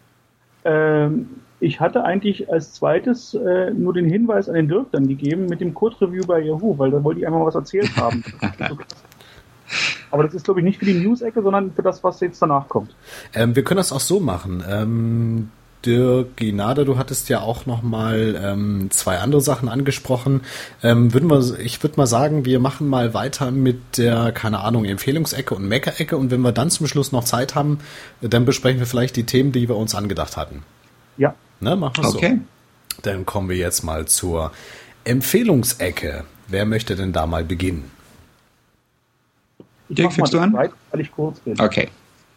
Speaker 4: Ich hatte eigentlich als zweites nur den Hinweis an den Dirk dann gegeben mit dem Code-Review bei Yahoo, weil da wollte ich einmal was erzählt haben. Aber das ist, glaube ich, nicht für die News-Ecke, sondern für das, was jetzt danach kommt.
Speaker 2: Wir können das auch so machen. Dirk Ginada, du hattest ja auch noch mal 2 andere Sachen angesprochen. Ich würde mal sagen, wir machen mal weiter mit der, keine Ahnung, Empfehlungsecke und Mecker-Ecke und wenn wir dann zum Schluss noch Zeit haben, dann besprechen wir vielleicht die Themen, die wir uns angedacht hatten.
Speaker 4: Ja.
Speaker 2: Ne, machen wir
Speaker 3: okay.
Speaker 2: So. Dann kommen wir jetzt mal zur Empfehlungsecke. Wer möchte denn da mal beginnen?
Speaker 4: Dirk, fängst du an? Weil ich kurz bin.
Speaker 3: Okay.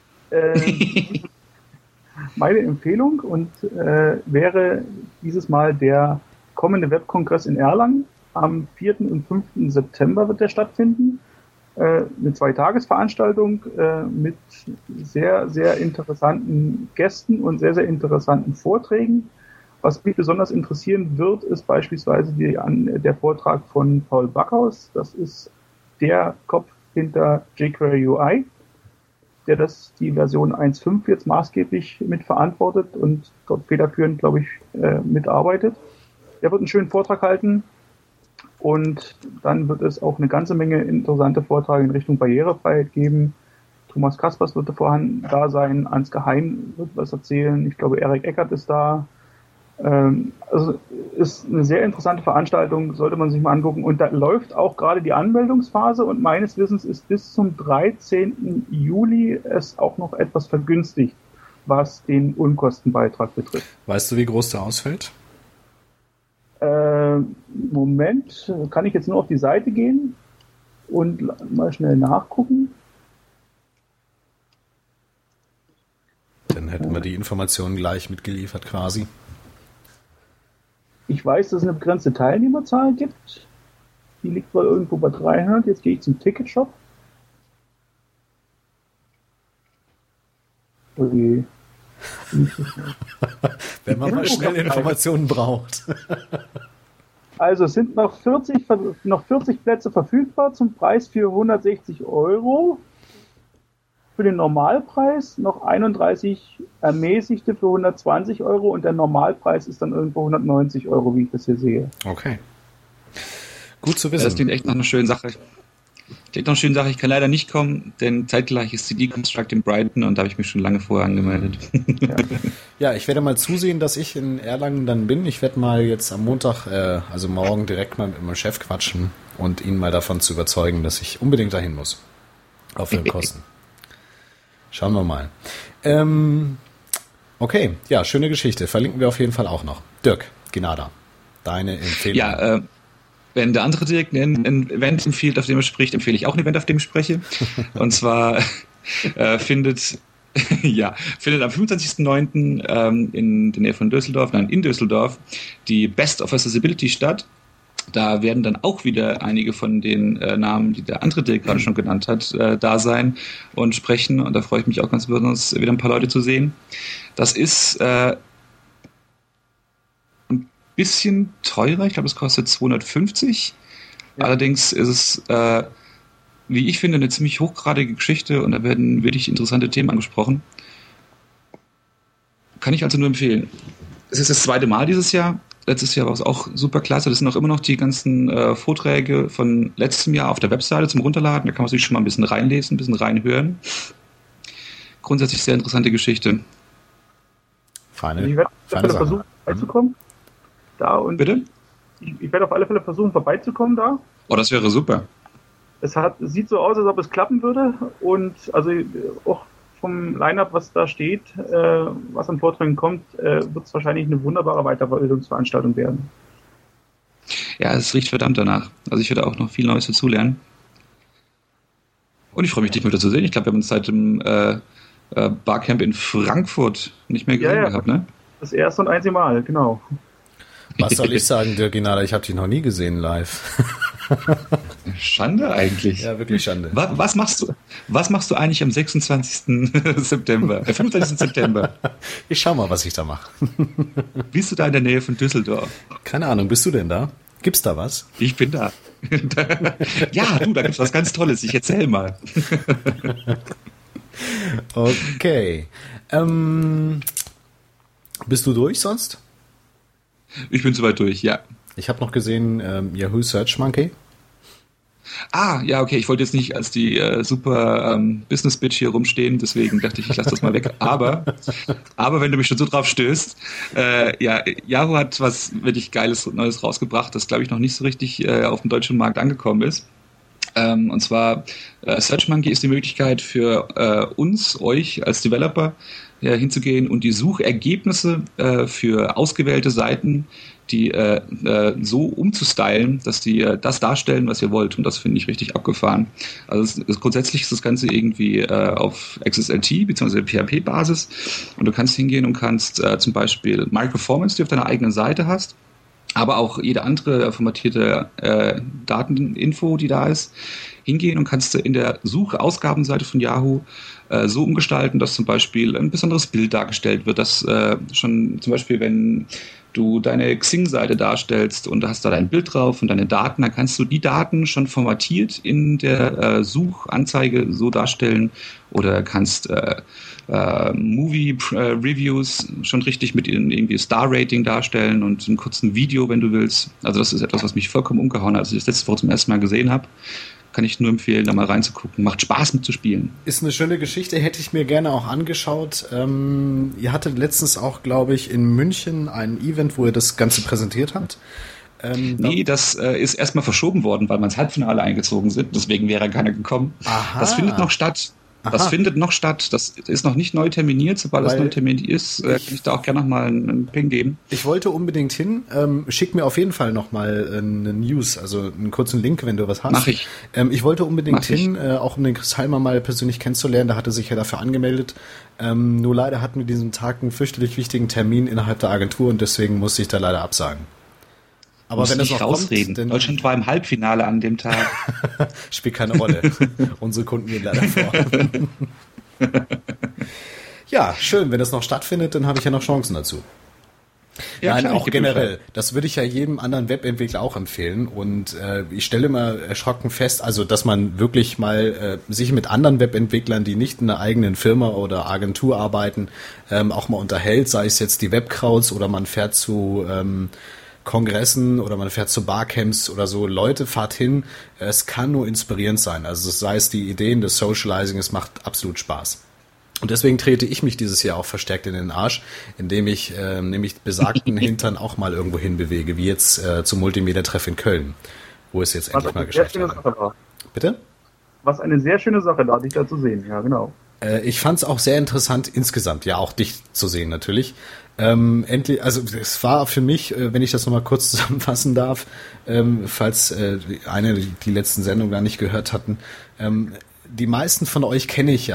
Speaker 4: Meine Empfehlung wäre dieses Mal der kommende Webkongress in Erlangen. Am 4. und 5. September wird der stattfinden. Eine 2-Tages-Veranstaltung mit sehr, sehr interessanten Gästen und sehr, sehr interessanten Vorträgen. Was mich besonders interessieren wird, ist beispielsweise der Vortrag von Paul Backhaus. Das ist der Kopf hinter jQuery UI, der die Version 1.5 jetzt maßgeblich mitverantwortet und dort federführend, glaube ich, mitarbeitet. Der wird einen schönen Vortrag halten. Und dann wird es auch eine ganze Menge interessante Vorträge in Richtung Barrierefreiheit geben. Thomas Kaspers wird da sein, Ansgar Hein wird was erzählen, ich glaube Erik Eckert ist da. Also ist eine sehr interessante Veranstaltung, sollte man sich mal angucken. Und da läuft auch gerade die Anmeldungsphase und meines Wissens ist bis zum 13. Juli es auch noch etwas vergünstigt, was den Unkostenbeitrag betrifft.
Speaker 2: Weißt du, wie groß der ausfällt?
Speaker 4: Moment, kann ich jetzt nur auf die Seite gehen und mal schnell nachgucken.
Speaker 2: Dann hätten wir die Informationen gleich mitgeliefert quasi.
Speaker 4: Ich weiß, dass es eine begrenzte Teilnehmerzahl gibt. Die liegt wohl irgendwo bei 300. Jetzt gehe ich zum Ticketshop. Okay.
Speaker 2: Wenn man mal schnell Informationen braucht.
Speaker 4: Also es sind noch 40 Plätze verfügbar zum Preis für 160 €. Für den Normalpreis noch 31 ermäßigte für 120 € und der Normalpreis ist dann irgendwo 190 €, wie ich das hier sehe.
Speaker 2: Okay. Gut zu wissen.
Speaker 3: Das klingt echt noch eine schöne Sache. Ich kann leider nicht kommen, denn zeitgleich ist die Deconstruct in Brighton und da habe ich mich schon lange vorher angemeldet.
Speaker 2: Ja, ich werde mal zusehen, dass ich in Erlangen dann bin. Ich werde mal jetzt am Montag, also morgen direkt mal mit meinem Chef quatschen und ihn mal davon zu überzeugen, dass ich unbedingt dahin muss. Auf den Kosten. Schauen wir mal. Okay, ja, schöne Geschichte. Verlinken wir auf jeden Fall auch noch. Dirk Ginada, deine Empfehlung.
Speaker 3: Ja, wenn der andere Dirk ein Event empfiehlt, auf dem er spricht, empfehle ich auch ein Event, auf dem ich spreche. Und zwar findet Ja, findet am 25.09. In der Nähe von Düsseldorf, in Düsseldorf, die Best of Accessibility statt. Da werden dann auch wieder einige von den Namen, die der andere Dirk gerade schon genannt hat, da sein und sprechen. Und da freue ich mich auch ganz besonders, wieder ein paar Leute zu sehen. Das ist ein bisschen teurer. Ich glaube, es kostet 250. Ja. Allerdings ist es, wie ich finde, eine ziemlich hochgradige Geschichte und da werden wirklich interessante Themen angesprochen. Kann ich also nur empfehlen. Es ist das 2. Mal dieses Jahr. Letztes Jahr war es auch super klasse. Das sind auch immer noch die ganzen Vorträge von letztem Jahr auf der Webseite zum Runterladen. Da kann man sich schon mal ein bisschen reinlesen, ein bisschen reinhören. Grundsätzlich sehr interessante Geschichte.
Speaker 4: Ich werde auf alle Fälle versuchen, vorbeizukommen.
Speaker 3: Bitte?
Speaker 4: Ich werde auf alle Fälle versuchen, vorbeizukommen da.
Speaker 3: Oh, das wäre super.
Speaker 4: Es sieht so aus, als ob es klappen würde. Und also auch vom Line-Up, was da steht, was an Vorträgen kommt, wird es wahrscheinlich eine wunderbare Weiterbildungsveranstaltung werden.
Speaker 3: Ja, es riecht verdammt danach. Also ich werde auch noch viel Neues dazulernen. Und ich freue mich, dich wieder zu sehen. Ich glaube, wir haben uns seit dem Barcamp in Frankfurt nicht mehr gesehen gehabt, ne?
Speaker 4: Das erste und einzige Mal, genau.
Speaker 2: Was soll ich sagen, Dirk Ginala? Ich habe dich noch nie gesehen live.
Speaker 3: Schande eigentlich.
Speaker 2: Ja, wirklich Schande.
Speaker 3: Was machst du eigentlich am 26. September? 25. September?
Speaker 2: Ich schau mal, was ich da mache.
Speaker 3: Bist du da in der Nähe von Düsseldorf?
Speaker 2: Keine Ahnung, bist du denn da? Gibt's da was?
Speaker 3: Ich bin da. Ja, da gibt's was ganz Tolles. Ich erzähl mal.
Speaker 2: Okay. Bist du durch sonst?
Speaker 3: Ich bin soweit durch, ja.
Speaker 2: Ich habe noch gesehen Yahoo Search Monkey.
Speaker 3: Ah, ja, okay. Ich wollte jetzt nicht als die super Business-Bitch hier rumstehen, deswegen dachte ich lasse das mal weg. Aber wenn du mich schon so drauf stößt, Yahoo hat was wirklich Geiles Neues rausgebracht, das, glaube ich, noch nicht so richtig auf dem deutschen Markt angekommen ist. Und zwar Search Monkey ist die Möglichkeit für euch als Developer hinzugehen und die Suchergebnisse für ausgewählte Seiten, die so umzustylen, dass die das darstellen, was ihr wollt. Und das finde ich richtig abgefahren. Also grundsätzlich ist das Ganze irgendwie auf XSLT bzw. PHP-Basis. Und du kannst hingehen und kannst zum Beispiel Microformance, die du auf deiner eigenen Seite hast, aber auch jede andere formatierte Dateninfo, die da ist, hingehen und kannst du in der Suchausgabenseite von Yahoo so umgestalten, dass zum Beispiel ein besonderes Bild dargestellt wird, dass schon zum Beispiel, wenn du deine Xing-Seite darstellst und da hast da dein Bild drauf und deine Daten, dann kannst du die Daten schon formatiert in der Suchanzeige so darstellen oder kannst Movie-Reviews schon richtig mit irgendwie Star-Rating darstellen und einem kurzen Video, wenn du willst. Also das ist etwas, was mich vollkommen umgehauen hat, als ich das letzte Woche zum ersten Mal gesehen habe. Kann ich nur empfehlen, da mal reinzugucken. Macht Spaß mitzuspielen.
Speaker 2: Ist eine schöne Geschichte, hätte ich mir gerne auch angeschaut. Ihr hattet letztens auch, glaube ich, in München ein Event, wo ihr das Ganze präsentiert habt.
Speaker 3: Nee, das ist erstmal verschoben worden, weil wir ins Halbfinale eingezogen sind. Deswegen wäre keiner gekommen.
Speaker 2: Aha.
Speaker 3: Das findet noch statt. Das findet noch statt. Das ist noch nicht neu terminiert. Sobald es neu terminiert ist, kann ich da auch gerne nochmal einen Ping geben.
Speaker 2: Ich wollte unbedingt hin. Schick mir auf jeden Fall nochmal eine News, also einen kurzen Link, wenn du was hast.
Speaker 3: Mach ich.
Speaker 2: Ich wollte unbedingt hin, auch um den Chris Heimer mal persönlich kennenzulernen. Da hat er sich ja dafür angemeldet. Nur leider hatten wir diesen Tag einen fürchterlich wichtigen Termin innerhalb der Agentur und deswegen musste ich da leider absagen. Aber wenn das noch
Speaker 3: rausreden.
Speaker 2: Kommt,
Speaker 3: Deutschland war im Halbfinale an dem Tag.
Speaker 2: Spielt keine Rolle. Unsere Kunden gehen leider vor. Ja, schön. Wenn das noch stattfindet, dann habe ich ja noch Chancen dazu. Ja, nein, klar, auch generell. Das würde ich ja jedem anderen Webentwickler auch empfehlen. Und ich stelle immer erschrocken fest, also dass man wirklich mal sich mit anderen Webentwicklern, die nicht in einer eigenen Firma oder Agentur arbeiten, auch mal unterhält, sei es jetzt die Webkrauts oder man fährt zu Kongressen oder man fährt zu Barcamps oder so. Leute, fahrt hin. Es kann nur inspirierend sein. Also sei es die Ideen des Socializing, es macht absolut Spaß. Und deswegen trete ich mich dieses Jahr auch verstärkt in den Arsch, indem ich nämlich besagten Hintern auch mal irgendwo hin bewege, wie jetzt zum Multimedia-Treff in Köln, wo es jetzt endlich mal geschafft hat. Bitte?
Speaker 4: Was eine sehr schöne Sache da, dich da zu sehen. Ja, genau.
Speaker 2: Ich fand es auch sehr interessant insgesamt, ja, auch dich zu sehen natürlich. Endlich, also es war für mich, wenn ich das nochmal kurz zusammenfassen darf, falls die letzten Sendungen gar nicht gehört hatten, die meisten von euch kenne ich ja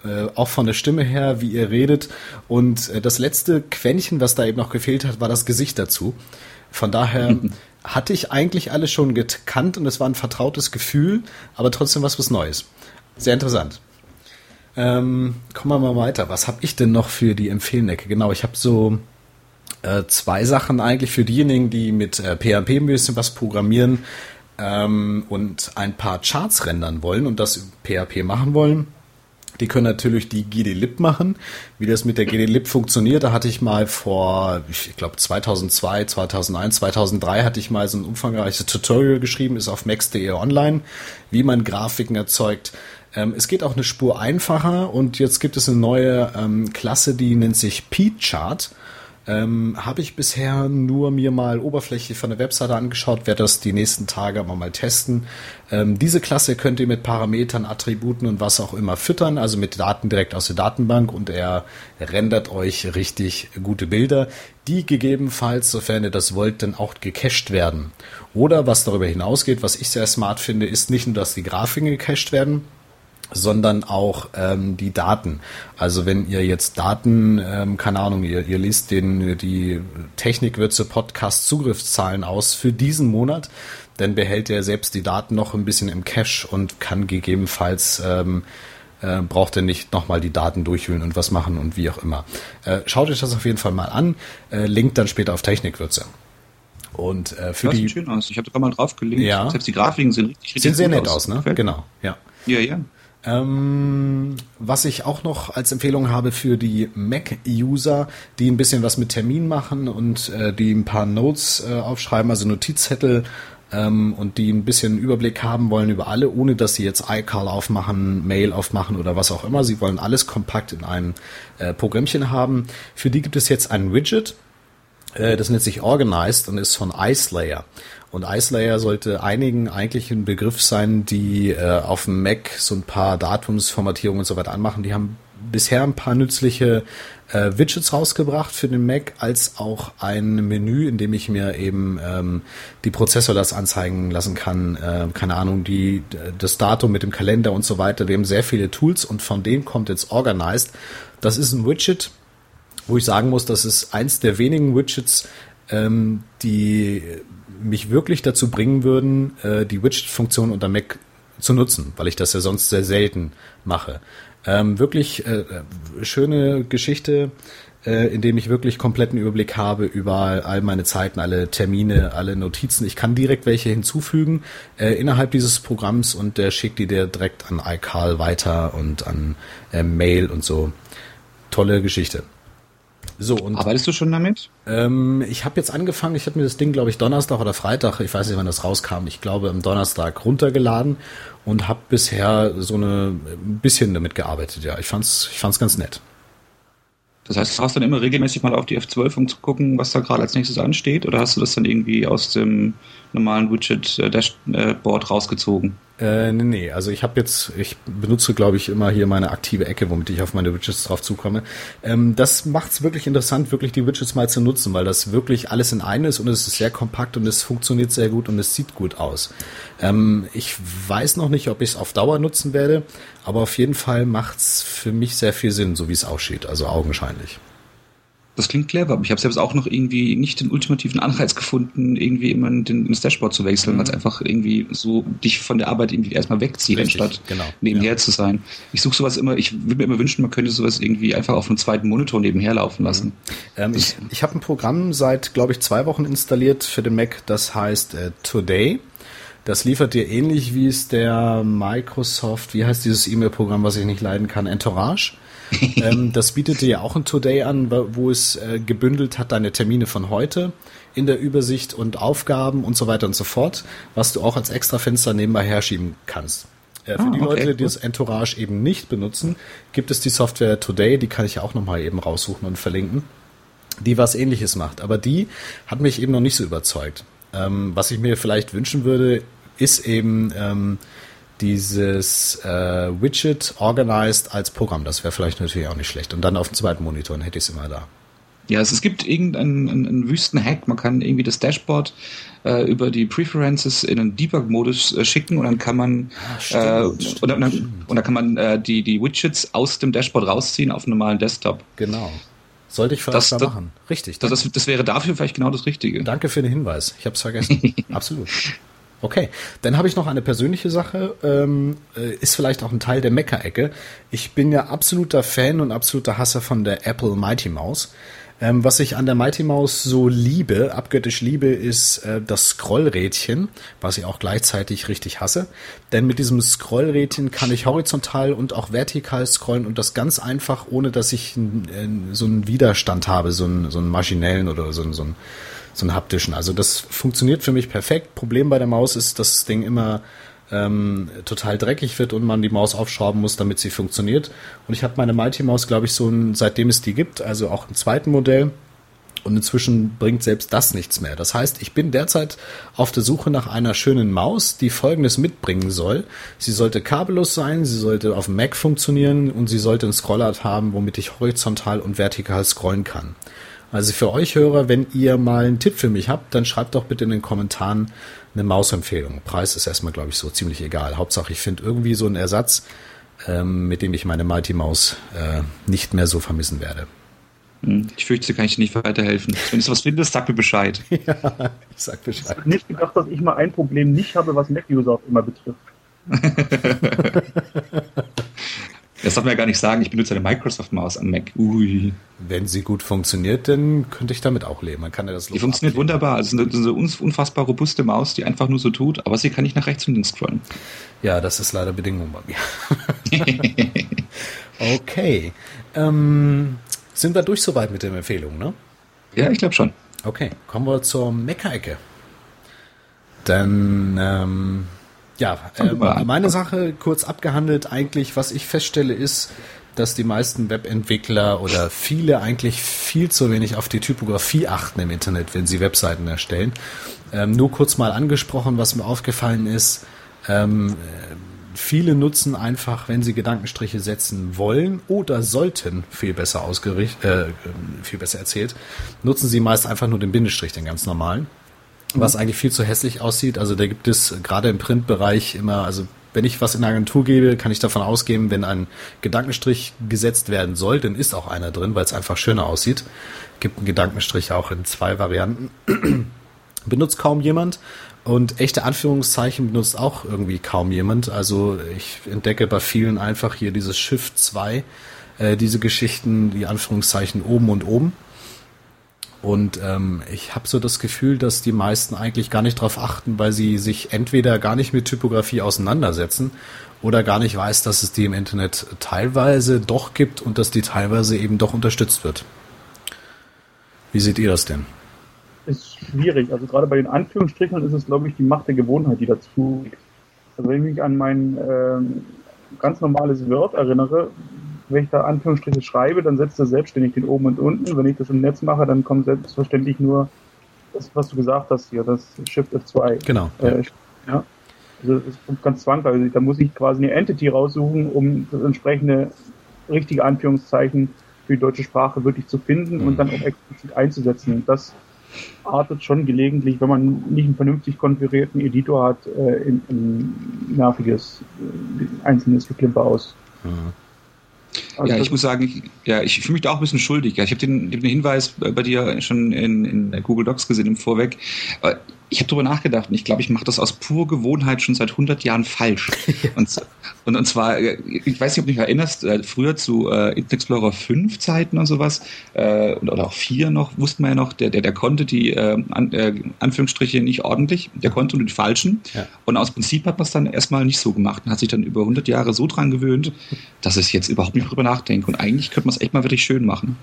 Speaker 2: auch von der Stimme her, wie ihr redet. Und das letzte Quäntchen, was da eben noch gefehlt hat, war das Gesicht dazu. Von daher hatte ich eigentlich alles schon gekannt und es war ein vertrautes Gefühl, aber trotzdem was Neues. Sehr interessant. Kommen wir mal weiter. Was habe ich denn noch für die Empfehlenecke? Genau, ich habe so 2 Sachen eigentlich für diejenigen, die mit PHP ein bisschen was programmieren und ein paar Charts rendern wollen und das PHP machen wollen. Die können natürlich die GDLib machen. Wie das mit der GDLib funktioniert, da hatte ich mal vor, ich glaube 2002, 2001, 2003 hatte ich mal so ein umfangreiches Tutorial geschrieben, ist auf max.de online, wie man Grafiken erzeugt. Es geht auch eine Spur einfacher und jetzt gibt es eine neue Klasse, die nennt sich P-Chart. Habe ich bisher nur mir mal oberflächlich von der Webseite angeschaut, werde das die nächsten Tage aber mal testen. Diese Klasse könnt ihr mit Parametern, Attributen und was auch immer füttern, also mit Daten direkt aus der Datenbank und er rendert euch richtig gute Bilder, die gegebenenfalls, sofern ihr das wollt, dann auch gecached werden. Oder was darüber hinausgeht, was ich sehr smart finde, ist nicht nur, dass die Grafiken gecached werden, sondern auch die Daten. Also wenn ihr jetzt Daten, keine Ahnung, ihr liest die Technikwürze Podcast Zugriffszahlen aus für diesen Monat, dann behält er selbst die Daten noch ein bisschen im Cache und kann gegebenenfalls braucht er nicht nochmal die Daten durchwühlen und was machen und wie auch immer. Schaut euch das auf jeden Fall mal an, linkt dann später auf Technikwürze. Und für
Speaker 3: das
Speaker 2: die
Speaker 3: sieht schön aus. Ich habe da mal drauf gelinkt.
Speaker 2: Ja.
Speaker 3: Selbst die Grafiken sind richtig
Speaker 2: sehen sehr
Speaker 3: gut
Speaker 2: nett aus, ne?
Speaker 3: Gefällt.
Speaker 2: Genau, ja.
Speaker 3: Ja.
Speaker 2: Was ich auch noch als Empfehlung habe für die Mac-User, die ein bisschen was mit Termin machen und die ein paar Notes aufschreiben, also Notizzettel, und die ein bisschen Überblick haben wollen über alle, ohne dass sie jetzt iCal aufmachen, Mail aufmachen oder was auch immer. Sie wollen alles kompakt in einem Programmchen haben. Für die gibt es jetzt ein Widget, das nennt sich Organized und ist von Icelayer. Und Icelayer sollte einigen eigentlich ein Begriff sein, die auf dem Mac so ein paar Datumsformatierungen und so weiter anmachen. Die haben bisher ein paar nützliche Widgets rausgebracht für den Mac, als auch ein Menü, in dem ich mir eben die Prozessorlast anzeigen lassen kann, keine Ahnung, das Datum mit dem Kalender und so weiter. Wir haben sehr viele Tools und von denen kommt jetzt Organized. Das ist ein Widget, wo ich sagen muss, das ist eins der wenigen Widgets, die mich wirklich dazu bringen würden, die Widget-Funktion unter Mac zu nutzen, weil ich das ja sonst sehr selten mache. Wirklich schöne Geschichte, indem ich wirklich kompletten Überblick habe über all meine Zeiten, alle Termine, alle Notizen. Ich kann direkt welche hinzufügen innerhalb dieses Programms und der schickt die dir direkt an iCal weiter und an Mail und so. Tolle Geschichte. So, und
Speaker 3: arbeitest du schon damit?
Speaker 2: Ich habe jetzt angefangen, ich habe mir das Ding, glaube ich, Donnerstag oder Freitag, ich weiß nicht, wann das rauskam, ich glaube am Donnerstag runtergeladen und habe bisher so ein bisschen damit gearbeitet, ja. Ich fand's ganz nett.
Speaker 3: Das heißt, du hast dann immer regelmäßig mal auf die F12, um zu gucken, was da gerade als nächstes ansteht? Oder hast du das dann irgendwie aus dem normalen Widget-Dashboard rausgezogen?
Speaker 2: Nee, also ich benutze, glaube ich, immer hier meine aktive Ecke, womit ich auf meine Widgets drauf zukomme. Das macht's wirklich interessant, wirklich die Widgets mal zu nutzen, weil das wirklich alles in einem ist und es ist sehr kompakt und es funktioniert sehr gut und es sieht gut aus. Ich weiß noch nicht, ob ich es auf Dauer nutzen werde, aber auf jeden Fall macht's für mich sehr viel Sinn, so wie es aussieht, also augenscheinlich.
Speaker 3: Das klingt clever, aber ich habe selbst auch noch irgendwie nicht den ultimativen Anreiz gefunden, irgendwie immer ins Dashboard zu wechseln, weil es einfach irgendwie so dich von der Arbeit irgendwie erstmal wegzieht, anstatt nebenher zu sein. Ich suche sowas immer, ich würde mir immer wünschen, man könnte sowas irgendwie einfach auf einem zweiten Monitor nebenher laufen lassen.
Speaker 2: Ich habe ein Programm seit, glaube ich, 2 Wochen installiert für den Mac, das heißt Today. Das liefert dir ähnlich wie es der Microsoft, wie heißt dieses E-Mail-Programm, was ich nicht leiden kann, Entourage. Das bietet dir ja auch ein Today an, wo es gebündelt hat deine Termine von heute in der Übersicht und Aufgaben und so weiter und so fort, was du auch als Extrafenster nebenbei herschieben kannst. Für die Leute, die das Entourage eben nicht benutzen, gibt es die Software Today, die kann ich ja auch nochmal eben raussuchen und verlinken, die was Ähnliches macht. Aber die hat mich eben noch nicht so überzeugt. Was ich mir vielleicht wünschen würde, ist eben dieses Widget Organized als Programm. Das wäre vielleicht natürlich auch nicht schlecht. Und dann auf dem zweiten Monitor, dann hätte ich es immer da.
Speaker 3: Ja, es gibt irgendeinen Wüsten-Hack. Man kann irgendwie das Dashboard über die Preferences in einen Debug-Modus schicken und dann kann man und dann kann man die Widgets aus dem Dashboard rausziehen auf einen normalen Desktop.
Speaker 2: Genau. Sollte ich vielleicht mal machen. Richtig.
Speaker 3: Das wäre dafür vielleicht genau das Richtige.
Speaker 2: Danke für den Hinweis. Ich habe es vergessen. Absolut. Okay, dann habe ich noch eine persönliche Sache, ist vielleicht auch ein Teil der Mecker-Ecke. Ich bin ja absoluter Fan und absoluter Hasser von der Apple Mighty Mouse. Was ich an der Mighty Mouse so liebe, abgöttisch liebe, ist das Scrollrädchen, was ich auch gleichzeitig richtig hasse. Denn mit diesem Scrollrädchen kann ich horizontal und auch vertikal scrollen und das ganz einfach, ohne dass ich so einen Widerstand habe, so einen maschinellen oder so einen haptischen. Also das funktioniert für mich perfekt. Problem bei der Maus ist, dass das Ding immer total dreckig wird und man die Maus aufschrauben muss, damit sie funktioniert. Und ich habe meine Mighty Maus, glaube ich, seitdem es die gibt, also auch im zweiten Modell. Und inzwischen bringt selbst das nichts mehr. Das heißt, ich bin derzeit auf der Suche nach einer schönen Maus, die Folgendes mitbringen soll. Sie sollte kabellos sein, sie sollte auf dem Mac funktionieren und sie sollte einen Scrollrad haben, womit ich horizontal und vertikal scrollen kann. Also für euch Hörer, wenn ihr mal einen Tipp für mich habt, dann schreibt doch bitte in den Kommentaren eine Mausempfehlung. Preis ist erstmal, glaube ich, so ziemlich egal. Hauptsache, ich finde irgendwie so einen Ersatz, mit dem ich meine Mighty Maus nicht mehr so vermissen werde.
Speaker 3: Ich fürchte, kann ich dir nicht weiterhelfen. Wenn du was findest, sag mir Bescheid.
Speaker 2: Ja, ich sag Bescheid.
Speaker 4: Ich habe nicht gedacht, dass ich mal ein Problem nicht habe, was Mac-User auch immer betrifft.
Speaker 3: Das darf man ja gar nicht sagen, ich benutze eine Microsoft-Maus an Mac. Ui.
Speaker 2: Wenn sie gut funktioniert, dann könnte ich damit auch leben. Man kann ja das
Speaker 3: die funktioniert wunderbar. Also eine unfassbar robuste Maus, die einfach nur so tut, aber sie kann nicht nach rechts und links scrollen.
Speaker 2: Ja, das ist leider Bedingung bei mir. Okay. Sind wir durch soweit mit den Empfehlungen, ne?
Speaker 3: Ja, ich glaube schon.
Speaker 2: Okay, kommen wir zur Mecker-Ecke. Dann... meine Sache kurz abgehandelt eigentlich, was ich feststelle ist, dass die meisten Webentwickler oder viele eigentlich viel zu wenig auf die Typografie achten im Internet, wenn sie Webseiten erstellen. Nur kurz mal angesprochen, was mir aufgefallen ist, viele nutzen einfach, wenn sie Gedankenstriche setzen wollen oder sollten, viel besser erzählt, nutzen sie meist einfach nur den Bindestrich, den ganz normalen. Was eigentlich viel zu hässlich aussieht. Also da gibt es gerade im Printbereich immer, also wenn ich was in eine Agentur gebe, kann ich davon ausgehen, wenn ein Gedankenstrich gesetzt werden soll, dann ist auch einer drin, weil es einfach schöner aussieht. Gibt einen Gedankenstrich auch in 2 Varianten. Benutzt kaum jemand und echte Anführungszeichen benutzt auch irgendwie kaum jemand. Also ich entdecke bei vielen einfach hier dieses Shift 2, diese Geschichten, die Anführungszeichen oben und oben. Und ich habe so das Gefühl, dass die meisten eigentlich gar nicht darauf achten, weil sie sich entweder gar nicht mit Typografie auseinandersetzen oder gar nicht weiß, dass es die im Internet teilweise doch gibt und dass die teilweise eben doch unterstützt wird. Wie seht ihr das denn?
Speaker 4: Ist schwierig. Also gerade bei den Anführungsstrichen ist es, glaube ich, die Macht der Gewohnheit, die dazu liegt. Also wenn ich mich an mein ganz normales Word erinnere, wenn ich da Anführungsstriche schreibe, dann setzt er selbstständig den oben und unten. Wenn ich das im Netz mache, dann kommt selbstverständlich nur das, was du gesagt hast hier, das Shift F2.
Speaker 2: Genau.
Speaker 4: Ja. Also das ist ganz zwangsweise. Da muss ich quasi eine Entity raussuchen, um das entsprechende richtige Anführungszeichen für die deutsche Sprache wirklich zu finden und dann auch explizit einzusetzen. Und das artet schon gelegentlich, wenn man nicht einen vernünftig konfigurierten Editor hat, in nerviges, einzelnes Geklimper aus.
Speaker 2: Mhm.
Speaker 3: Also ja, ich muss sagen, ich fühle mich da auch ein bisschen schuldig. Ich habe den Hinweis bei dir schon in Google Docs gesehen im Vorweg. Ich habe darüber nachgedacht und ich glaube, ich mache das aus purer Gewohnheit schon seit 100 Jahren falsch. Und zwar, ich weiß nicht, ob du dich erinnerst, früher zu Internet Explorer 5 Zeiten und sowas, oder auch 4 noch, wussten wir ja noch, der konnte die Anführungsstriche nicht ordentlich, der konnte nur die falschen. Ja. Und aus Prinzip hat man es dann erstmal nicht so gemacht und hat sich dann über 100 Jahre so dran gewöhnt, dass ich jetzt überhaupt nicht drüber nachdenke. Und eigentlich könnte man es echt mal wirklich schön machen.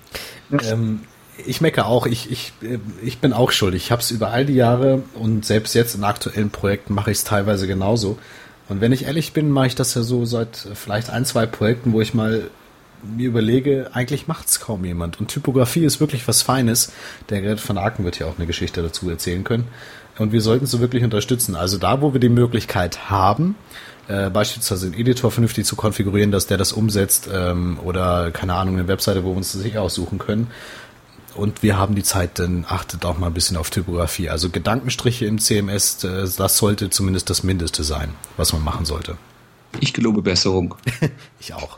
Speaker 2: Ich meckere auch, ich bin auch schuldig. Ich habe es über all die Jahre und selbst jetzt in aktuellen Projekten mache ich es teilweise genauso. Und wenn ich ehrlich bin, mache ich das ja so seit vielleicht 1-2 Projekten, wo ich mal mir überlege, eigentlich macht es kaum jemand. Und Typografie ist wirklich was Feines. Der Gerrit van Aken wird ja auch eine Geschichte dazu erzählen können. Und wir sollten es so wirklich unterstützen. Also da, wo wir die Möglichkeit haben, beispielsweise den Editor vernünftig zu konfigurieren, dass der das umsetzt, oder keine Ahnung, eine Webseite, wo wir uns das nicht aussuchen können, Und wir haben die Zeit, dann achtet auch mal ein bisschen auf Typografie. Also Gedankenstriche im CMS, das sollte zumindest das Mindeste sein, was man machen sollte.
Speaker 3: Ich gelobe Besserung.
Speaker 2: Ich auch.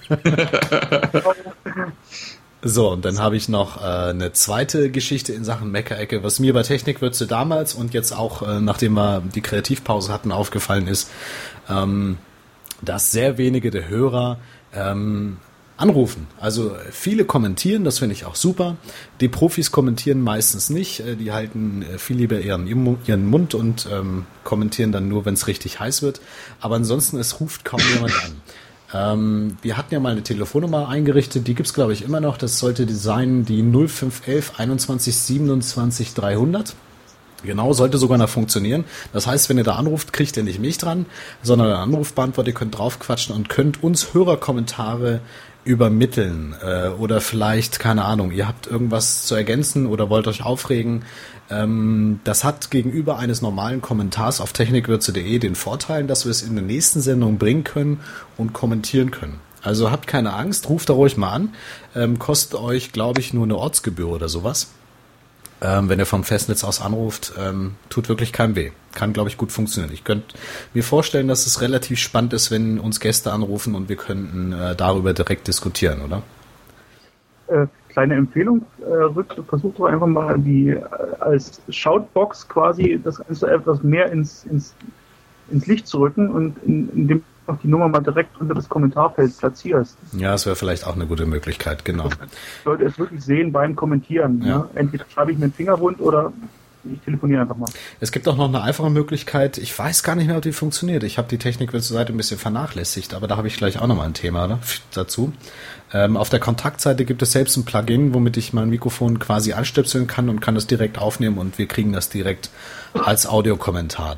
Speaker 2: So, und dann habe ich noch eine zweite Geschichte in Sachen Meckerecke, was mir bei Technikwürze damals und jetzt auch, nachdem wir die Kreativpause hatten, aufgefallen ist, dass sehr wenige der Hörer anrufen. Also viele kommentieren, das finde ich auch super. Die Profis kommentieren meistens nicht. Die halten viel lieber ihren Mund und kommentieren dann nur, wenn es richtig heiß wird. Aber ansonsten, es ruft kaum jemand an. Wir hatten ja mal eine Telefonnummer eingerichtet, die gibt's glaube ich immer noch. Das sollte sein die 0511 21 27 300. Genau, sollte sogar noch funktionieren. Das heißt, wenn ihr da anruft, kriegt ihr nicht mich dran, sondern einen Anrufbeantworter, ihr könnt draufquatschen und könnt uns Hörerkommentare übermitteln. Oder vielleicht, keine Ahnung, ihr habt irgendwas zu ergänzen oder wollt euch aufregen. Das hat gegenüber eines normalen Kommentars auf technikwürze.de den Vorteil, dass wir es in der nächsten Sendung bringen können und kommentieren können. Also habt keine Angst, ruft da ruhig mal an. Kostet euch, glaube ich, nur eine Ortsgebühr oder sowas. Wenn ihr vom Festnetz aus anruft, tut wirklich keinem weh. Kann, glaube ich, gut funktionieren. Ich könnte mir vorstellen, dass es relativ spannend ist, wenn uns Gäste anrufen und wir könnten darüber direkt diskutieren, oder?
Speaker 4: Kleine Empfehlung, versucht doch einfach mal die als Shoutbox quasi das Ganze etwas mehr ins Licht zu rücken und indem auch die Nummer mal direkt unter das Kommentarfeld platzierst.
Speaker 2: Ja, das wäre vielleicht auch eine gute Möglichkeit, genau.
Speaker 4: Ich sollte es wirklich sehen beim Kommentieren. Ja. Ne? Entweder schreibe ich mir einen Finger wund oder ich telefoniere einfach mal.
Speaker 2: Es gibt auch noch eine einfache Möglichkeit, ich weiß gar nicht mehr, ob die funktioniert. Ich habe die Technikwürze-Seite ein bisschen vernachlässigt, aber da habe ich gleich auch nochmal ein Thema dazu. Auf der Kontaktseite gibt es selbst ein Plugin, womit ich mein Mikrofon quasi anstöpseln kann und kann das direkt aufnehmen und wir kriegen das direkt als Audiokommentar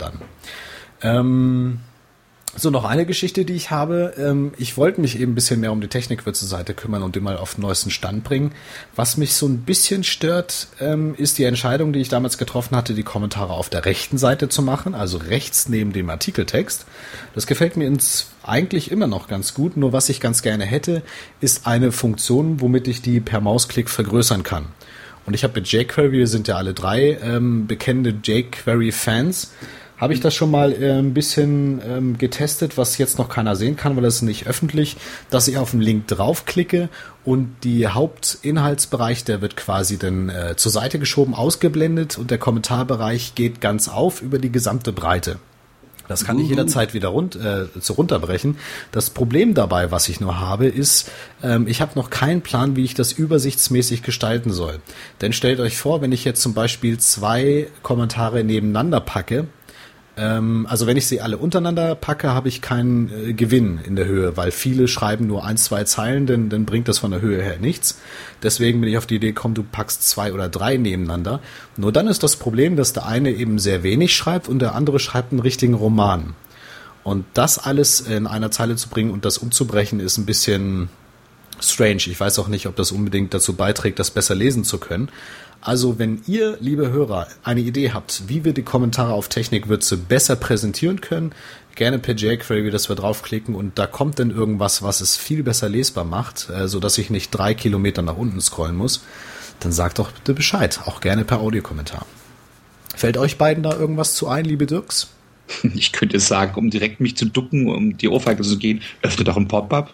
Speaker 2: dann. So, noch eine Geschichte, die ich habe. Ich wollte mich eben ein bisschen mehr um die Technikwürze-Seite kümmern und die mal auf den neuesten Stand bringen. Was mich so ein bisschen stört, ist die Entscheidung, die ich damals getroffen hatte, die Kommentare auf der rechten Seite zu machen, also rechts neben dem Artikeltext. Das gefällt mir eigentlich immer noch ganz gut, nur was ich ganz gerne hätte, ist eine Funktion, womit ich die per Mausklick vergrößern kann. Und ich habe mit jQuery, wir sind ja alle drei bekennende jQuery-Fans, habe ich das schon mal ein bisschen getestet, was jetzt noch keiner sehen kann, weil das ist nicht öffentlich, dass ich auf den Link draufklicke und die Hauptinhaltsbereich, der wird quasi dann zur Seite geschoben, ausgeblendet und der Kommentarbereich geht ganz auf über die gesamte Breite. Das kann ich jederzeit wieder runterbrechen. Das Problem dabei, was ich nur habe, ist, ich habe noch keinen Plan, wie ich das übersichtsmäßig gestalten soll. Denn stellt euch vor, wenn ich jetzt zum Beispiel 2 Kommentare nebeneinander packe, also wenn ich sie alle untereinander packe, habe ich keinen Gewinn in der Höhe, weil viele schreiben nur 1, 2 Zeilen, denn dann bringt das von der Höhe her nichts. Deswegen bin ich auf die Idee gekommen, du packst 2 oder 3 nebeneinander. Nur dann ist das Problem, dass der eine eben sehr wenig schreibt und der andere schreibt einen richtigen Roman. Und das alles in einer Zeile zu bringen und das umzubrechen, ist ein bisschen strange. Ich weiß auch nicht, ob das unbedingt dazu beiträgt, das besser lesen zu können. Also wenn ihr, liebe Hörer, eine Idee habt, wie wir die Kommentare auf Technikwürze besser präsentieren können, gerne per jQuery, dass wir draufklicken und da kommt dann irgendwas, was es viel besser lesbar macht, sodass ich nicht 3 Kilometer nach unten scrollen muss, dann sagt doch bitte Bescheid, auch gerne per Audiokommentar. Fällt euch beiden da irgendwas zu ein, liebe Dirks?
Speaker 3: Ich könnte sagen, um direkt mich zu ducken, um die Ohrfeige zu gehen, öffne doch ein Pop-up.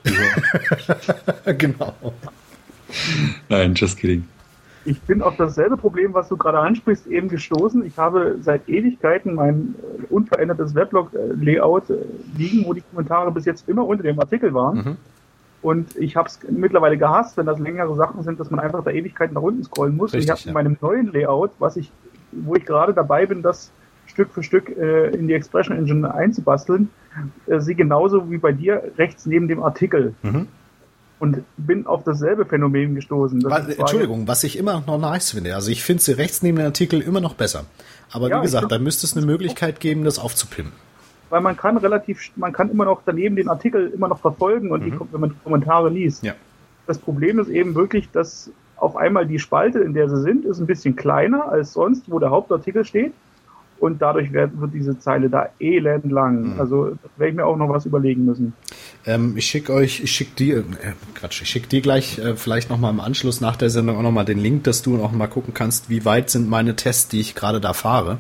Speaker 2: Genau.
Speaker 4: Nein, just kidding. Ich bin auf dasselbe Problem, was du gerade ansprichst, eben gestoßen. Ich habe seit Ewigkeiten mein unverändertes Weblog-Layout liegen, wo die Kommentare bis jetzt immer unter dem Artikel waren. Mhm. Und ich habe es mittlerweile gehasst, wenn das längere Sachen sind, dass man einfach da Ewigkeiten nach unten scrollen muss. Richtig, und ich habe in meinem neuen Layout, wo ich gerade dabei bin, das Stück für Stück in die Expression Engine einzubasteln, sie genauso wie bei dir rechts neben dem Artikel. Mhm. Und bin auf dasselbe Phänomen gestoßen.
Speaker 2: Entschuldigung, was ich immer noch nice finde. Also ich finde sie rechts neben dem Artikel immer noch besser. Aber ja, wie gesagt, da müsste es eine Möglichkeit geben, das aufzupimpen.
Speaker 4: Weil man kann immer noch daneben den Artikel immer noch verfolgen und wenn man die Kommentare liest. Ja. Das Problem ist eben wirklich, dass auf einmal die Spalte, in der sie sind, ist ein bisschen kleiner als sonst, wo der Hauptartikel steht. und dadurch wird diese Zeile da elendlang. Also da werde ich mir auch noch was überlegen müssen.
Speaker 2: Ich schicke dir gleich vielleicht nochmal im Anschluss nach der Sendung auch nochmal den Link, dass du noch mal gucken kannst, wie weit sind meine Tests, die ich gerade da fahre.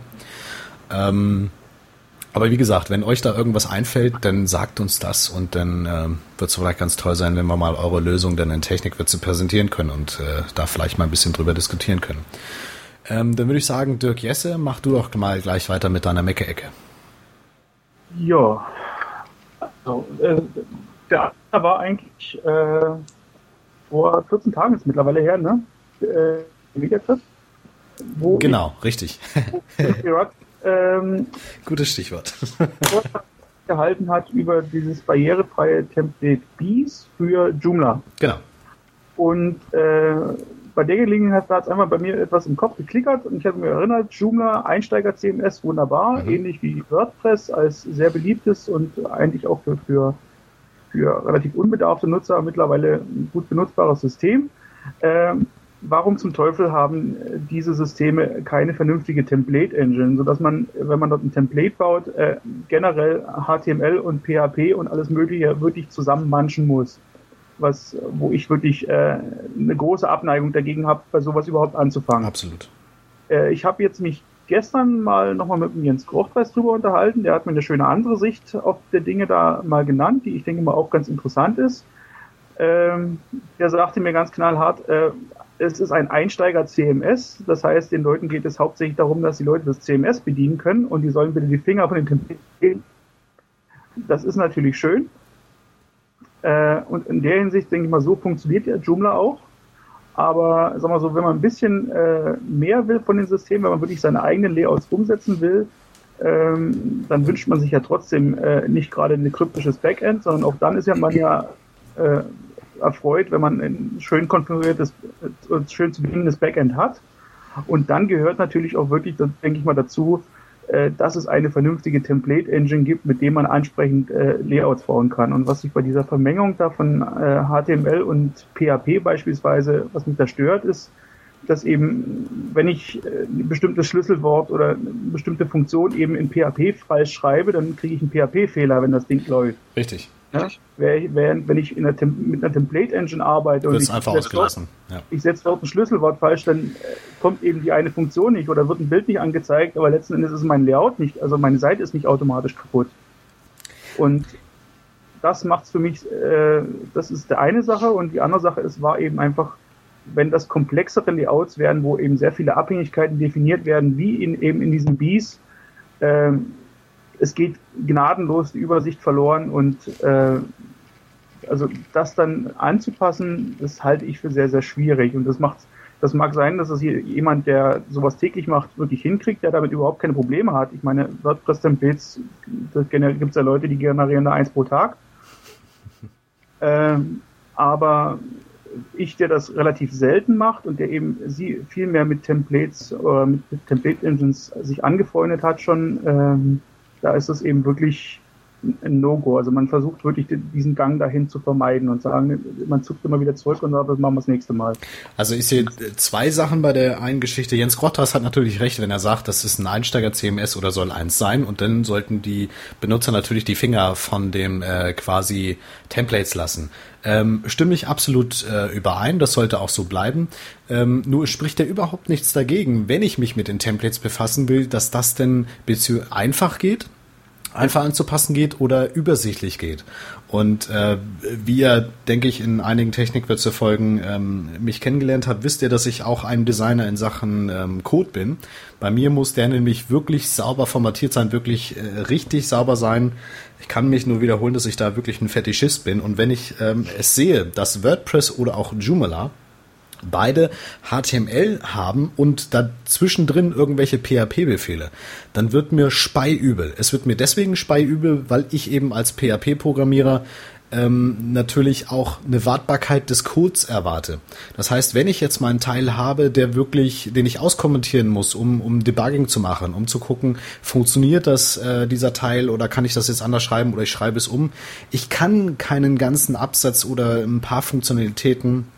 Speaker 2: Aber wie gesagt, wenn euch da irgendwas einfällt, dann sagt uns das und dann wird es vielleicht ganz toll sein, wenn wir mal eure Lösung dann in Technikwürze präsentieren können und da vielleicht mal ein bisschen drüber diskutieren können. Dann würde ich sagen, Dirk Jesse, mach du doch mal gleich weiter mit deiner Mecke-Ecke.
Speaker 4: Ja, also, der war eigentlich vor 14 Tagen, ist mittlerweile her, ne?
Speaker 2: Genau, richtig.
Speaker 4: Gutes
Speaker 2: Stichwort.
Speaker 4: gehalten hat über dieses barrierefreie Template Bees für Joomla.
Speaker 2: Genau.
Speaker 4: Und bei der Gelegenheit hat es einmal bei mir etwas im Kopf geklickert und ich habe mir erinnert, Joomla, Einsteiger-CMS, wunderbar, ähnlich wie WordPress als sehr beliebtes und eigentlich auch für relativ unbedarfte Nutzer mittlerweile ein gut benutzbares System. Warum zum Teufel haben diese Systeme keine vernünftige Template-Engine, sodass man, wenn man dort ein Template baut, generell HTML und PHP und alles Mögliche wirklich zusammenmanschen muss? Wo ich wirklich eine große Abneigung dagegen habe, bei sowas überhaupt anzufangen.
Speaker 2: Absolut.
Speaker 4: Ich habe jetzt mich gestern mal nochmal mit dem Jens Grochtweis drüber unterhalten. Der hat mir eine schöne andere Sicht auf der Dinge da mal genannt, die ich denke mal auch ganz interessant ist. Der sagte mir ganz knallhart, es ist ein Einsteiger-CMS. Das heißt, den Leuten geht es hauptsächlich darum, dass die Leute das CMS bedienen können und die sollen bitte die Finger von den Templates nehmen. Das ist natürlich schön. Und in der Hinsicht, denke ich mal, so funktioniert ja Joomla auch. Aber sag mal so, wenn man ein bisschen mehr will von den Systemen, wenn man wirklich seine eigenen Layouts umsetzen will, dann wünscht man sich ja trotzdem nicht gerade ein kryptisches Backend, sondern auch dann ist ja man ja erfreut, wenn man ein schön konfiguriertes, schön zu bedienendes Backend hat. Und dann gehört natürlich auch wirklich, das denke ich mal, dazu, dass es eine vernünftige Template-Engine gibt, mit dem man ansprechend Layouts bauen kann. Und was sich bei dieser Vermengung da von HTML und PHP beispielsweise, was mich da stört, ist, dass eben, wenn ich ein bestimmtes Schlüsselwort oder eine bestimmte Funktion eben in PHP falsch schreibe, dann kriege ich einen PHP-Fehler, wenn das Ding läuft.
Speaker 2: Richtig.
Speaker 4: Ja? Während wenn ich mit einer Template-Engine arbeite und ich setze dort ein Schlüsselwort falsch, dann kommt eben die eine Funktion nicht oder wird ein Bild nicht angezeigt, aber letzten Endes ist mein Layout nicht, also meine Seite ist nicht automatisch kaputt. Und das macht's für mich, das ist die eine Sache und die andere Sache war eben einfach, wenn das komplexere Layouts werden, wo eben sehr viele Abhängigkeiten definiert werden, wie eben in diesen Bees, es geht gnadenlos die Übersicht verloren und also das dann anzupassen, das halte ich für sehr, sehr schwierig und das mag sein, dass es hier jemand, der sowas täglich macht, wirklich hinkriegt, der damit überhaupt keine Probleme hat. Ich meine, WordPress-Templates, da gibt es ja Leute, die generieren da 1 pro Tag. Aber ich, der das relativ selten macht und der eben viel mehr mit Templates oder mit Template-Engines sich angefreundet hat schon, da ist es eben wirklich ein No-Go. Also man versucht wirklich diesen Gang dahin zu vermeiden und sagen, man zuckt immer wieder zurück und sagt, das machen wir das nächste Mal.
Speaker 2: Also ich sehe 2 Sachen bei der einen Geschichte. Jens Grotthaus hat natürlich recht, wenn er sagt, das ist ein Einsteiger-CMS oder soll eins sein und dann sollten die Benutzer natürlich die Finger von dem quasi Templates lassen. Stimme ich absolut überein, das sollte auch so bleiben. Nur spricht ja überhaupt nichts dagegen, wenn ich mich mit den Templates befassen will, dass das denn einfach geht, einfach anzupassen geht oder übersichtlich geht. Und wie ihr, denke ich, in einigen Technikwürze-Folgen mich kennengelernt habt, wisst ihr, dass ich auch ein Designer in Sachen Code bin. Bei mir muss der nämlich wirklich sauber formatiert sein, wirklich richtig sauber sein. Ich kann mich nur wiederholen, dass ich da wirklich ein Fetischist bin. Und wenn ich es sehe, dass WordPress oder auch Joomla beide HTML haben und dazwischendrin irgendwelche PHP-Befehle, dann wird mir speiübel. Es wird mir deswegen speiübel, weil ich eben als PHP-Programmierer natürlich auch eine Wartbarkeit des Codes erwarte. Das heißt, wenn ich jetzt mal einen Teil habe, den ich auskommentieren muss, um Debugging zu machen, um zu gucken, funktioniert das, dieser Teil, oder kann ich das jetzt anders schreiben oder ich schreibe es um. Ich kann keinen ganzen Absatz oder ein paar Funktionalitäten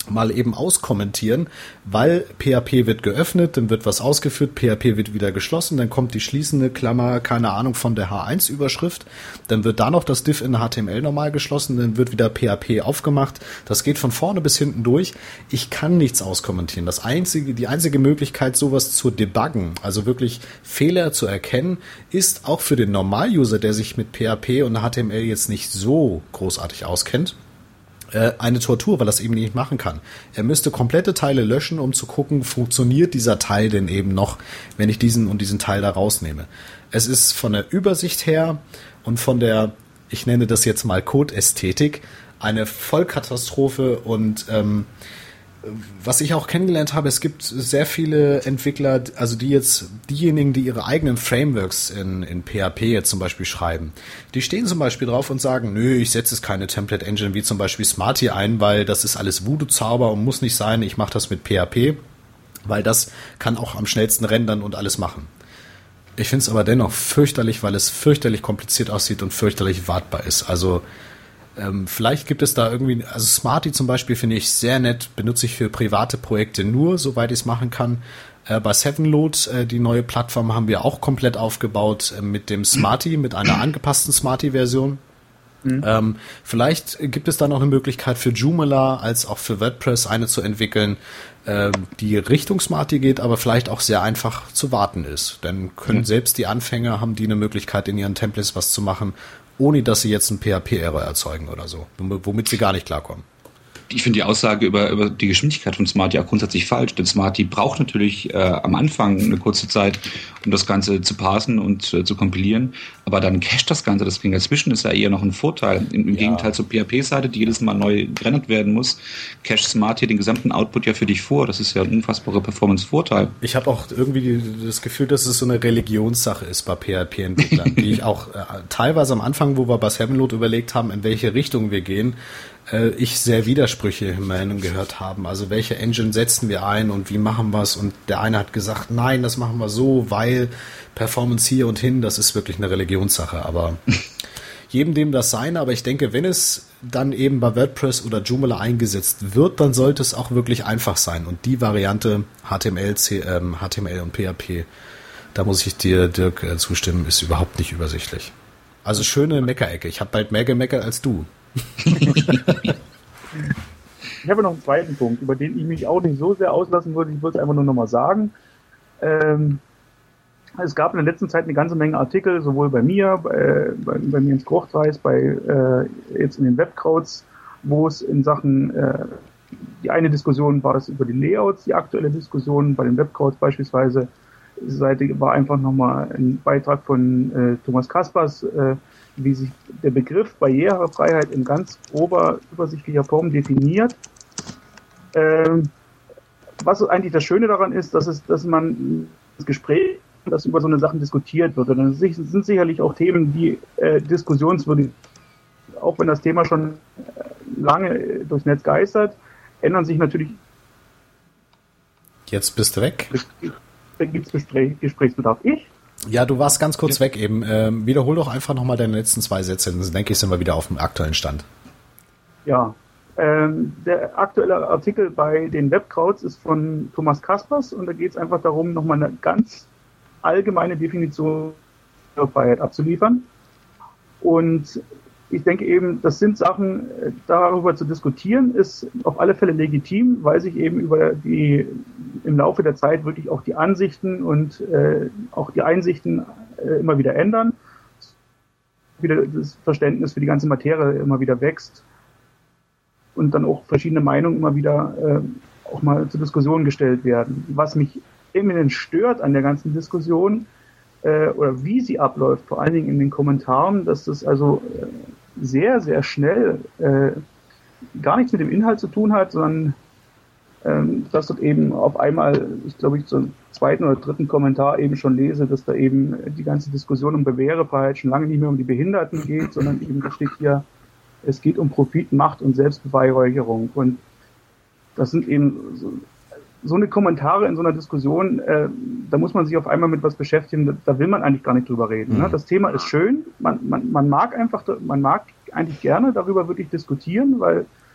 Speaker 2: mal eben auskommentieren, weil PHP wird geöffnet, dann wird was ausgeführt, PHP wird wieder geschlossen, dann kommt die schließende Klammer, keine Ahnung, von der H1-Überschrift, dann wird da noch das Div in HTML normal geschlossen, dann wird wieder PHP aufgemacht, das geht von vorne bis hinten durch. Ich kann nichts auskommentieren. Die einzige Möglichkeit, sowas zu debuggen, also wirklich Fehler zu erkennen, ist auch für den Normal-User, der sich mit PHP und HTML jetzt nicht so großartig auskennt, eine Tortur, weil er das eben nicht machen kann. Er müsste komplette Teile löschen, um zu gucken, funktioniert dieser Teil denn eben noch, wenn ich diesen und diesen Teil da rausnehme. Es ist von der Übersicht her und von der, ich nenne das jetzt mal Code-Ästhetik, eine Vollkatastrophe und was ich auch kennengelernt habe, es gibt sehr viele Entwickler, also diejenigen, die ihre eigenen Frameworks in PHP jetzt zum Beispiel schreiben, die stehen zum Beispiel drauf und sagen, nö, ich setze jetzt keine Template-Engine wie zum Beispiel Smarty ein, weil das ist alles Voodoo-Zauber und muss nicht sein, ich mache das mit PHP, weil das kann auch am schnellsten rendern und alles machen. Ich finde es aber dennoch fürchterlich, weil es fürchterlich kompliziert aussieht und fürchterlich wartbar ist. Also vielleicht gibt es da irgendwie, also Smarty zum Beispiel finde ich sehr nett, benutze ich für private Projekte nur, soweit ich es machen kann. Bei Sevenload, die neue Plattform, haben wir auch komplett aufgebaut mit dem Smarty, mit einer angepassten Smarty-Version. Vielleicht gibt es da noch eine Möglichkeit für Joomla als auch für WordPress eine zu entwickeln, die Richtung Smarty geht, aber vielleicht auch sehr einfach zu warten ist. Dann können selbst die Anfänger, haben die eine Möglichkeit in ihren Templates was zu machen, ohne dass sie jetzt einen PHP-Error erzeugen oder so, womit sie gar nicht klarkommen.
Speaker 3: Ich finde die Aussage über die Geschwindigkeit von Smarty auch grundsätzlich falsch, denn Smarty braucht natürlich am Anfang eine kurze Zeit, um das Ganze zu parsen und zu kompilieren, aber dann cached das Ganze, deswegen dazwischen ist ja eher noch ein Vorteil. Im Gegenteil zur PHP-Seite, die jedes Mal neu gerendert werden muss, cached Smarty den gesamten Output ja für dich vor. Das ist ja ein unfassbarer Performance-Vorteil.
Speaker 2: Ich habe auch irgendwie das Gefühl, dass es so eine Religionssache ist bei PHP-Entwicklern, die ich auch teilweise am Anfang, wo wir bei Sevenload überlegt haben, in welche Richtung wir gehen, ich sehr widersprüchliche Meinungen gehört haben. Also welche Engine setzen wir ein und wie machen wir es? Und der eine hat gesagt, nein, das machen wir so, weil Performance hier und hin, das ist wirklich eine Religionssache. Aber jedem dem das sein. Aber ich denke, wenn es dann eben bei WordPress oder Joomla eingesetzt wird, dann sollte es auch wirklich einfach sein. Und die Variante HTML und PHP, da muss ich dir, Dirk, zustimmen, ist überhaupt nicht übersichtlich. Also schöne Meckerecke. Ich habe bald mehr gemeckert als du.
Speaker 4: Ich habe noch einen zweiten Punkt, über den ich mich auch nicht so sehr auslassen würde. Ich würde es einfach nur nochmal sagen. Es gab in der letzten Zeit eine ganze Menge Artikel, sowohl bei mir, bei mir ins Kochkreis, jetzt in den Webkrauts, wo es in Sachen, die eine Diskussion war es über die Layouts, die aktuelle Diskussion bei den Webkrauts beispielsweise, Seite war einfach nochmal ein Beitrag von Thomas Kaspers, wie sich der Begriff Barrierefreiheit in ganz grober, übersichtlicher Form definiert. Was eigentlich das Schöne daran ist, dass man das Gespräch, das über so eine Sachen diskutiert wird. Und dann sind sicherlich auch Themen, die diskussionswürdig, auch wenn das Thema schon lange durchs Netz geistert, ändern sich natürlich.
Speaker 2: Jetzt bist du weg.
Speaker 4: Gibt es Gesprächsbedarf?
Speaker 2: Ja, du warst ganz kurz weg eben. Wiederhol doch einfach nochmal deine letzten 2 Sätze, dann denke ich, sind wir wieder auf dem aktuellen Stand.
Speaker 4: Ja, der aktuelle Artikel bei den Webkrauts ist von Thomas Kaspers und da geht es einfach darum, nochmal eine ganz allgemeine Definition der Freiheit abzuliefern. Und ich denke eben, das sind Sachen, darüber zu diskutieren, ist auf alle Fälle legitim, weil sich eben im Laufe der Zeit wirklich auch die Ansichten und auch die Einsichten immer wieder ändern. Wieder das Verständnis für die ganze Materie immer wieder wächst und dann auch verschiedene Meinungen immer wieder auch mal zur Diskussion gestellt werden. Was mich eminent stört an der ganzen Diskussion, oder wie sie abläuft, vor allen Dingen in den Kommentaren, dass das also sehr, sehr schnell gar nichts mit dem Inhalt zu tun hat, sondern dass dort eben auf einmal, ich glaube, ich zum 2. oder 3. Kommentar eben schon lese, dass da eben die ganze Diskussion um Barrierefreiheit schon lange nicht mehr um die Behinderten geht, sondern eben da steht hier, es geht um Profit, Macht und Selbstbeweihräucherung. Und das sind eben so eine Kommentare in so einer Diskussion, da muss man sich auf einmal mit was beschäftigen, da will man eigentlich gar nicht drüber reden. Ne? Das Thema ist schön, man mag eigentlich gerne darüber wirklich diskutieren, weil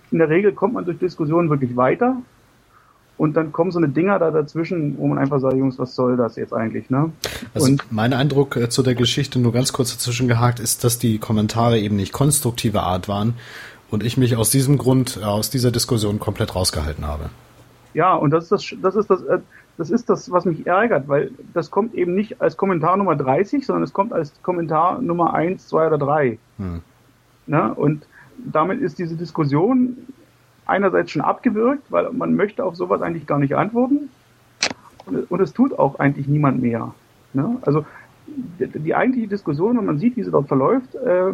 Speaker 4: in der Regel kommt man durch Diskussionen wirklich weiter. Und dann kommen so eine Dinger da dazwischen, wo man einfach sagt, Jungs, was soll das jetzt eigentlich, ne?
Speaker 2: Also mein Eindruck zu der Geschichte, nur ganz kurz dazwischen gehakt, ist, dass die Kommentare eben nicht konstruktive Art waren und ich mich aus diesem Grund, aus dieser Diskussion komplett rausgehalten habe.
Speaker 4: Ja, und das ist das, was mich ärgert, weil das kommt eben nicht als Kommentar Nummer 30, sondern es kommt als Kommentar Nummer 1, 2 oder 3. Ne? Und damit ist diese Diskussion einerseits schon abgewürgt, weil man möchte auf sowas eigentlich gar nicht antworten und es tut auch eigentlich niemand mehr. Ne? Also die eigentliche Diskussion, wenn man sieht, wie sie dort verläuft,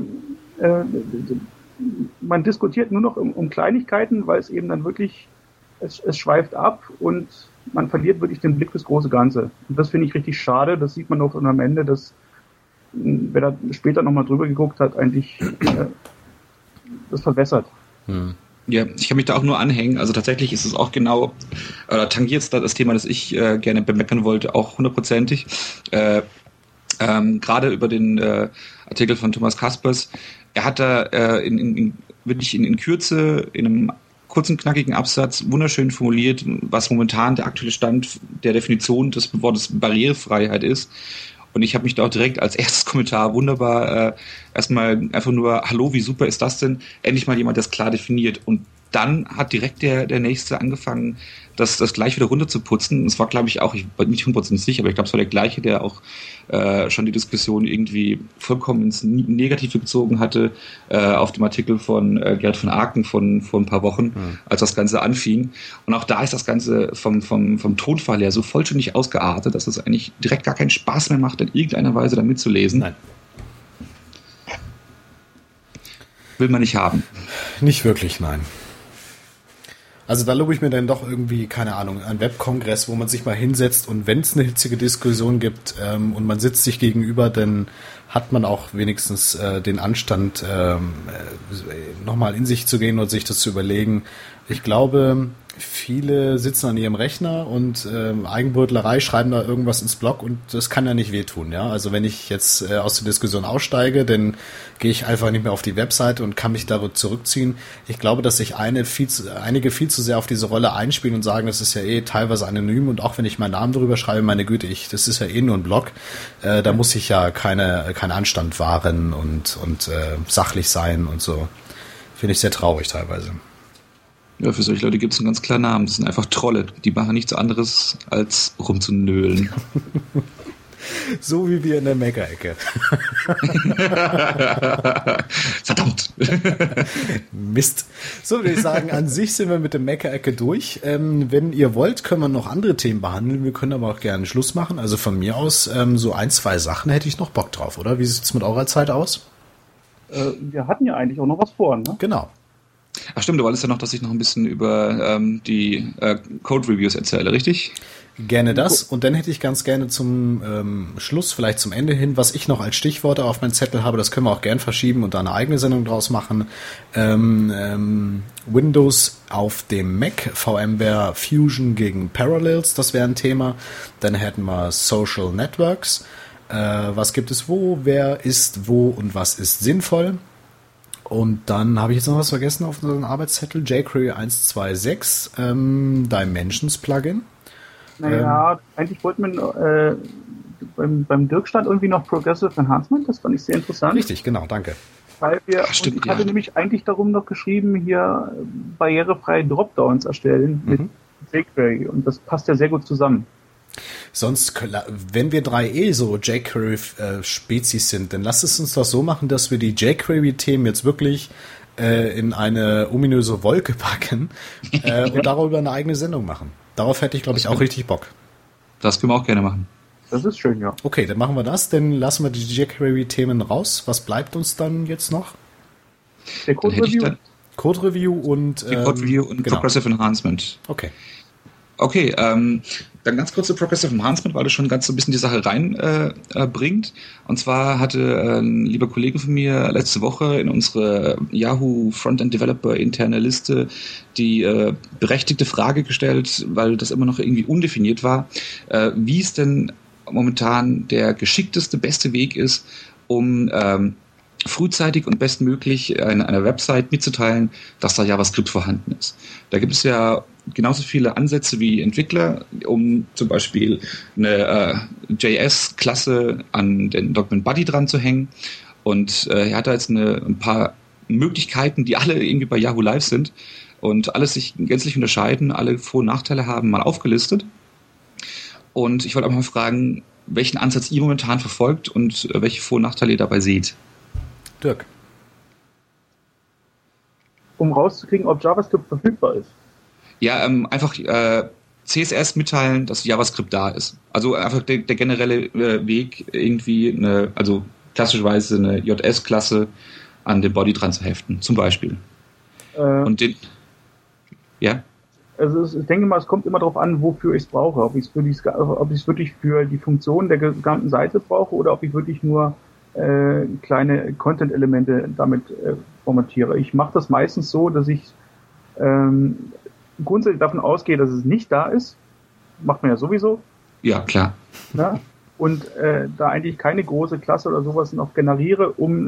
Speaker 4: man diskutiert nur noch um Kleinigkeiten, weil es eben dann wirklich, es schweift ab und man verliert wirklich den Blick fürs große Ganze. Und das finde ich richtig schade, das sieht man auch am Ende, dass wer da später nochmal drüber geguckt hat, eigentlich das verbessert.
Speaker 3: Ja, ich kann mich da auch nur anhängen. Also tatsächlich ist es auch genau, tangiert es da das Thema, das ich gerne bemeckern wollte, auch 100%ig. Gerade über den Artikel von Thomas Kaspers. Er hat da wirklich in Kürze, in einem kurzen, knackigen Absatz wunderschön formuliert, was momentan der aktuelle Stand der Definition des Wortes Barrierefreiheit ist. Und ich habe mich da auch direkt als erstes Kommentar wunderbar erstmal einfach nur, hallo, wie super ist das denn? Endlich mal jemand, der es klar definiert. Und dann hat direkt der Nächste angefangen, das gleich wieder runterzuputzen. Es war, glaube ich, auch, ich bin nicht 100% sicher, aber ich glaube, es war der gleiche, der auch schon die Diskussion irgendwie vollkommen ins Negative gezogen hatte, auf dem Artikel von Gerd von Aken vor ein paar Wochen, als das Ganze anfing. Und auch da ist das Ganze vom Tonfall her so vollständig ausgeartet, dass es eigentlich direkt gar keinen Spaß mehr macht, in irgendeiner Weise da mitzulesen.
Speaker 2: Nein.
Speaker 3: Will man nicht haben.
Speaker 2: Nicht wirklich, nein. Also da lobe ich mir dann doch irgendwie, keine Ahnung, einen Webkongress, wo man sich mal hinsetzt und wenn es eine hitzige Diskussion gibt und man sitzt sich gegenüber, dann hat man auch wenigstens den Anstand, nochmal in sich zu gehen und sich das zu überlegen. Ich glaube, viele sitzen an ihrem Rechner und Eigenbrötlerei, schreiben da irgendwas ins Blog und das kann ja nicht wehtun. Ja? Also wenn ich jetzt aus der Diskussion aussteige, dann gehe ich einfach nicht mehr auf die Webseite und kann mich da zurückziehen. Ich glaube, dass sich einige viel zu sehr auf diese Rolle einspielen und sagen, das ist ja eh teilweise anonym und auch wenn ich meinen Namen drüber schreibe, meine Güte, das ist ja eh nur ein Blog, da muss ich ja keinen Anstand wahren und sachlich sein und so. Finde ich sehr traurig teilweise.
Speaker 3: Ja, für solche Leute gibt es einen ganz klaren Namen. Das sind einfach Trolle. Die machen nichts anderes, als rumzunölen.
Speaker 2: So wie wir in der Mecker-Ecke.
Speaker 3: Verdammt.
Speaker 2: Mist. So würde ich sagen, an sich sind wir mit der Mecker-Ecke durch. Wenn ihr wollt, können wir noch andere Themen behandeln. Wir können aber auch gerne Schluss machen. Also von mir aus so 1, 2 Sachen hätte ich noch Bock drauf, oder? Wie sieht es mit eurer Zeit aus?
Speaker 4: Wir hatten ja eigentlich auch noch was vor, ne?
Speaker 2: Genau.
Speaker 3: Ach stimmt, du wolltest ja noch, dass ich noch ein bisschen über die Code-Reviews erzähle, richtig?
Speaker 2: Gerne das. Und dann hätte ich ganz gerne zum Schluss, vielleicht zum Ende hin, was ich noch als Stichworte auf meinem Zettel habe, das können wir auch gern verschieben und da eine eigene Sendung draus machen. Windows auf dem Mac, VMware Fusion gegen Parallels, das wäre ein Thema. Dann hätten wir Social Networks. Was gibt es wo, wer ist wo und was ist sinnvoll? Und dann habe ich jetzt noch was vergessen auf unserem Arbeitszettel. jQuery 1.2.6, Dimensions Plugin.
Speaker 4: Naja, eigentlich wollten wir beim Dirk stand irgendwie noch Progressive Enhancement, das fand ich sehr interessant.
Speaker 2: Richtig, genau, danke.
Speaker 4: Weil ich hatte nämlich eigentlich darum noch geschrieben, hier barrierefreie Dropdowns erstellen mit jQuery und das passt ja sehr gut zusammen.
Speaker 2: Sonst, wenn wir 3 so jQuery-Spezies sind, dann lasst es uns doch so machen, dass wir die jQuery-Themen jetzt wirklich in eine ominöse Wolke packen und darüber eine eigene Sendung machen. Darauf hätte ich, glaube ich, auch richtig Bock.
Speaker 3: Das können wir auch gerne machen.
Speaker 4: Das ist schön, ja.
Speaker 2: Okay, dann machen wir das. Dann lassen wir die jQuery-Themen raus. Was bleibt uns dann jetzt noch?
Speaker 4: Der Code-Review.
Speaker 2: Code-Review und
Speaker 3: genau. Progressive Enhancement. Okay, dann ganz kurz zu Progressive Enhancement, weil das schon ganz so ein bisschen die Sache reinbringt. Und zwar hatte ein lieber Kollege von mir letzte Woche in unsere Yahoo Frontend Developer interne Liste die berechtigte Frage gestellt, weil das immer noch irgendwie undefiniert war, wie es denn momentan der geschickteste, beste Weg ist, um frühzeitig und bestmöglich einer Website mitzuteilen, dass da JavaScript vorhanden ist. Da gibt es ja genauso viele Ansätze wie Entwickler, um zum Beispiel eine JS-Klasse an den Document Body dran zu hängen. Und er hat da jetzt ein paar Möglichkeiten, die alle irgendwie bei Yahoo Live sind und alles sich gänzlich unterscheiden, alle Vor- und Nachteile haben, mal aufgelistet. Und ich wollte auch mal fragen, welchen Ansatz ihr momentan verfolgt und welche Vor- und Nachteile ihr dabei seht.
Speaker 2: Dirk.
Speaker 4: Um rauszukriegen, ob JavaScript verfügbar ist.
Speaker 3: Ja, einfach CSS mitteilen, dass JavaScript da ist. Also einfach der generelle Weg, irgendwie klassischerweise eine JS-Klasse an den Body dran zu heften, zum Beispiel. Und den, ja?
Speaker 4: Also ich denke mal, es kommt immer darauf an, wofür ich es brauche. Ob ich es wirklich für die Funktion der gesamten Seite brauche oder ob ich wirklich nur kleine Content-Elemente damit formatiere. Ich mache das meistens so, dass ich grundsätzlich davon ausgehe, dass es nicht da ist. Macht man ja sowieso.
Speaker 3: Ja, klar.
Speaker 4: Ja? Und da eigentlich keine große Klasse oder sowas noch generiere, um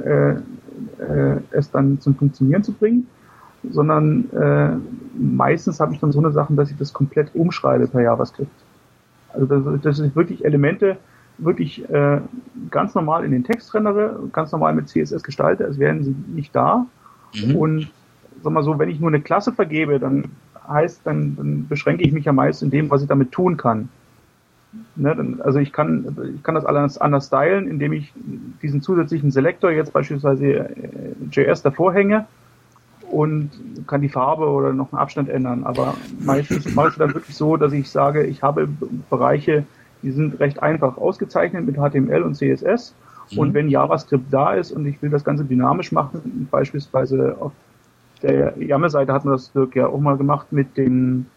Speaker 4: es dann zum Funktionieren zu bringen, sondern meistens habe ich dann so eine Sache, dass ich das komplett umschreibe per JavaScript. Also dass ich wirklich Elemente wirklich ganz normal in den Text rendere, ganz normal mit CSS gestalte, als wären sie nicht da. Und sag mal so, wenn ich nur eine Klasse vergebe, dann beschränke ich mich ja meist in dem, was ich damit tun kann. Ne, also ich kann das alles anders stylen, indem ich diesen zusätzlichen Selektor jetzt beispielsweise JS davor hänge und kann die Farbe oder noch einen Abstand ändern. Aber meistens mache ich es dann wirklich so, dass ich sage, ich habe Bereiche, die sind recht einfach ausgezeichnet mit HTML und CSS. Und wenn JavaScript da ist und ich will das Ganze dynamisch machen, beispielsweise auf der YAML-Seite hat man das Dirk ja auch mal gemacht mit den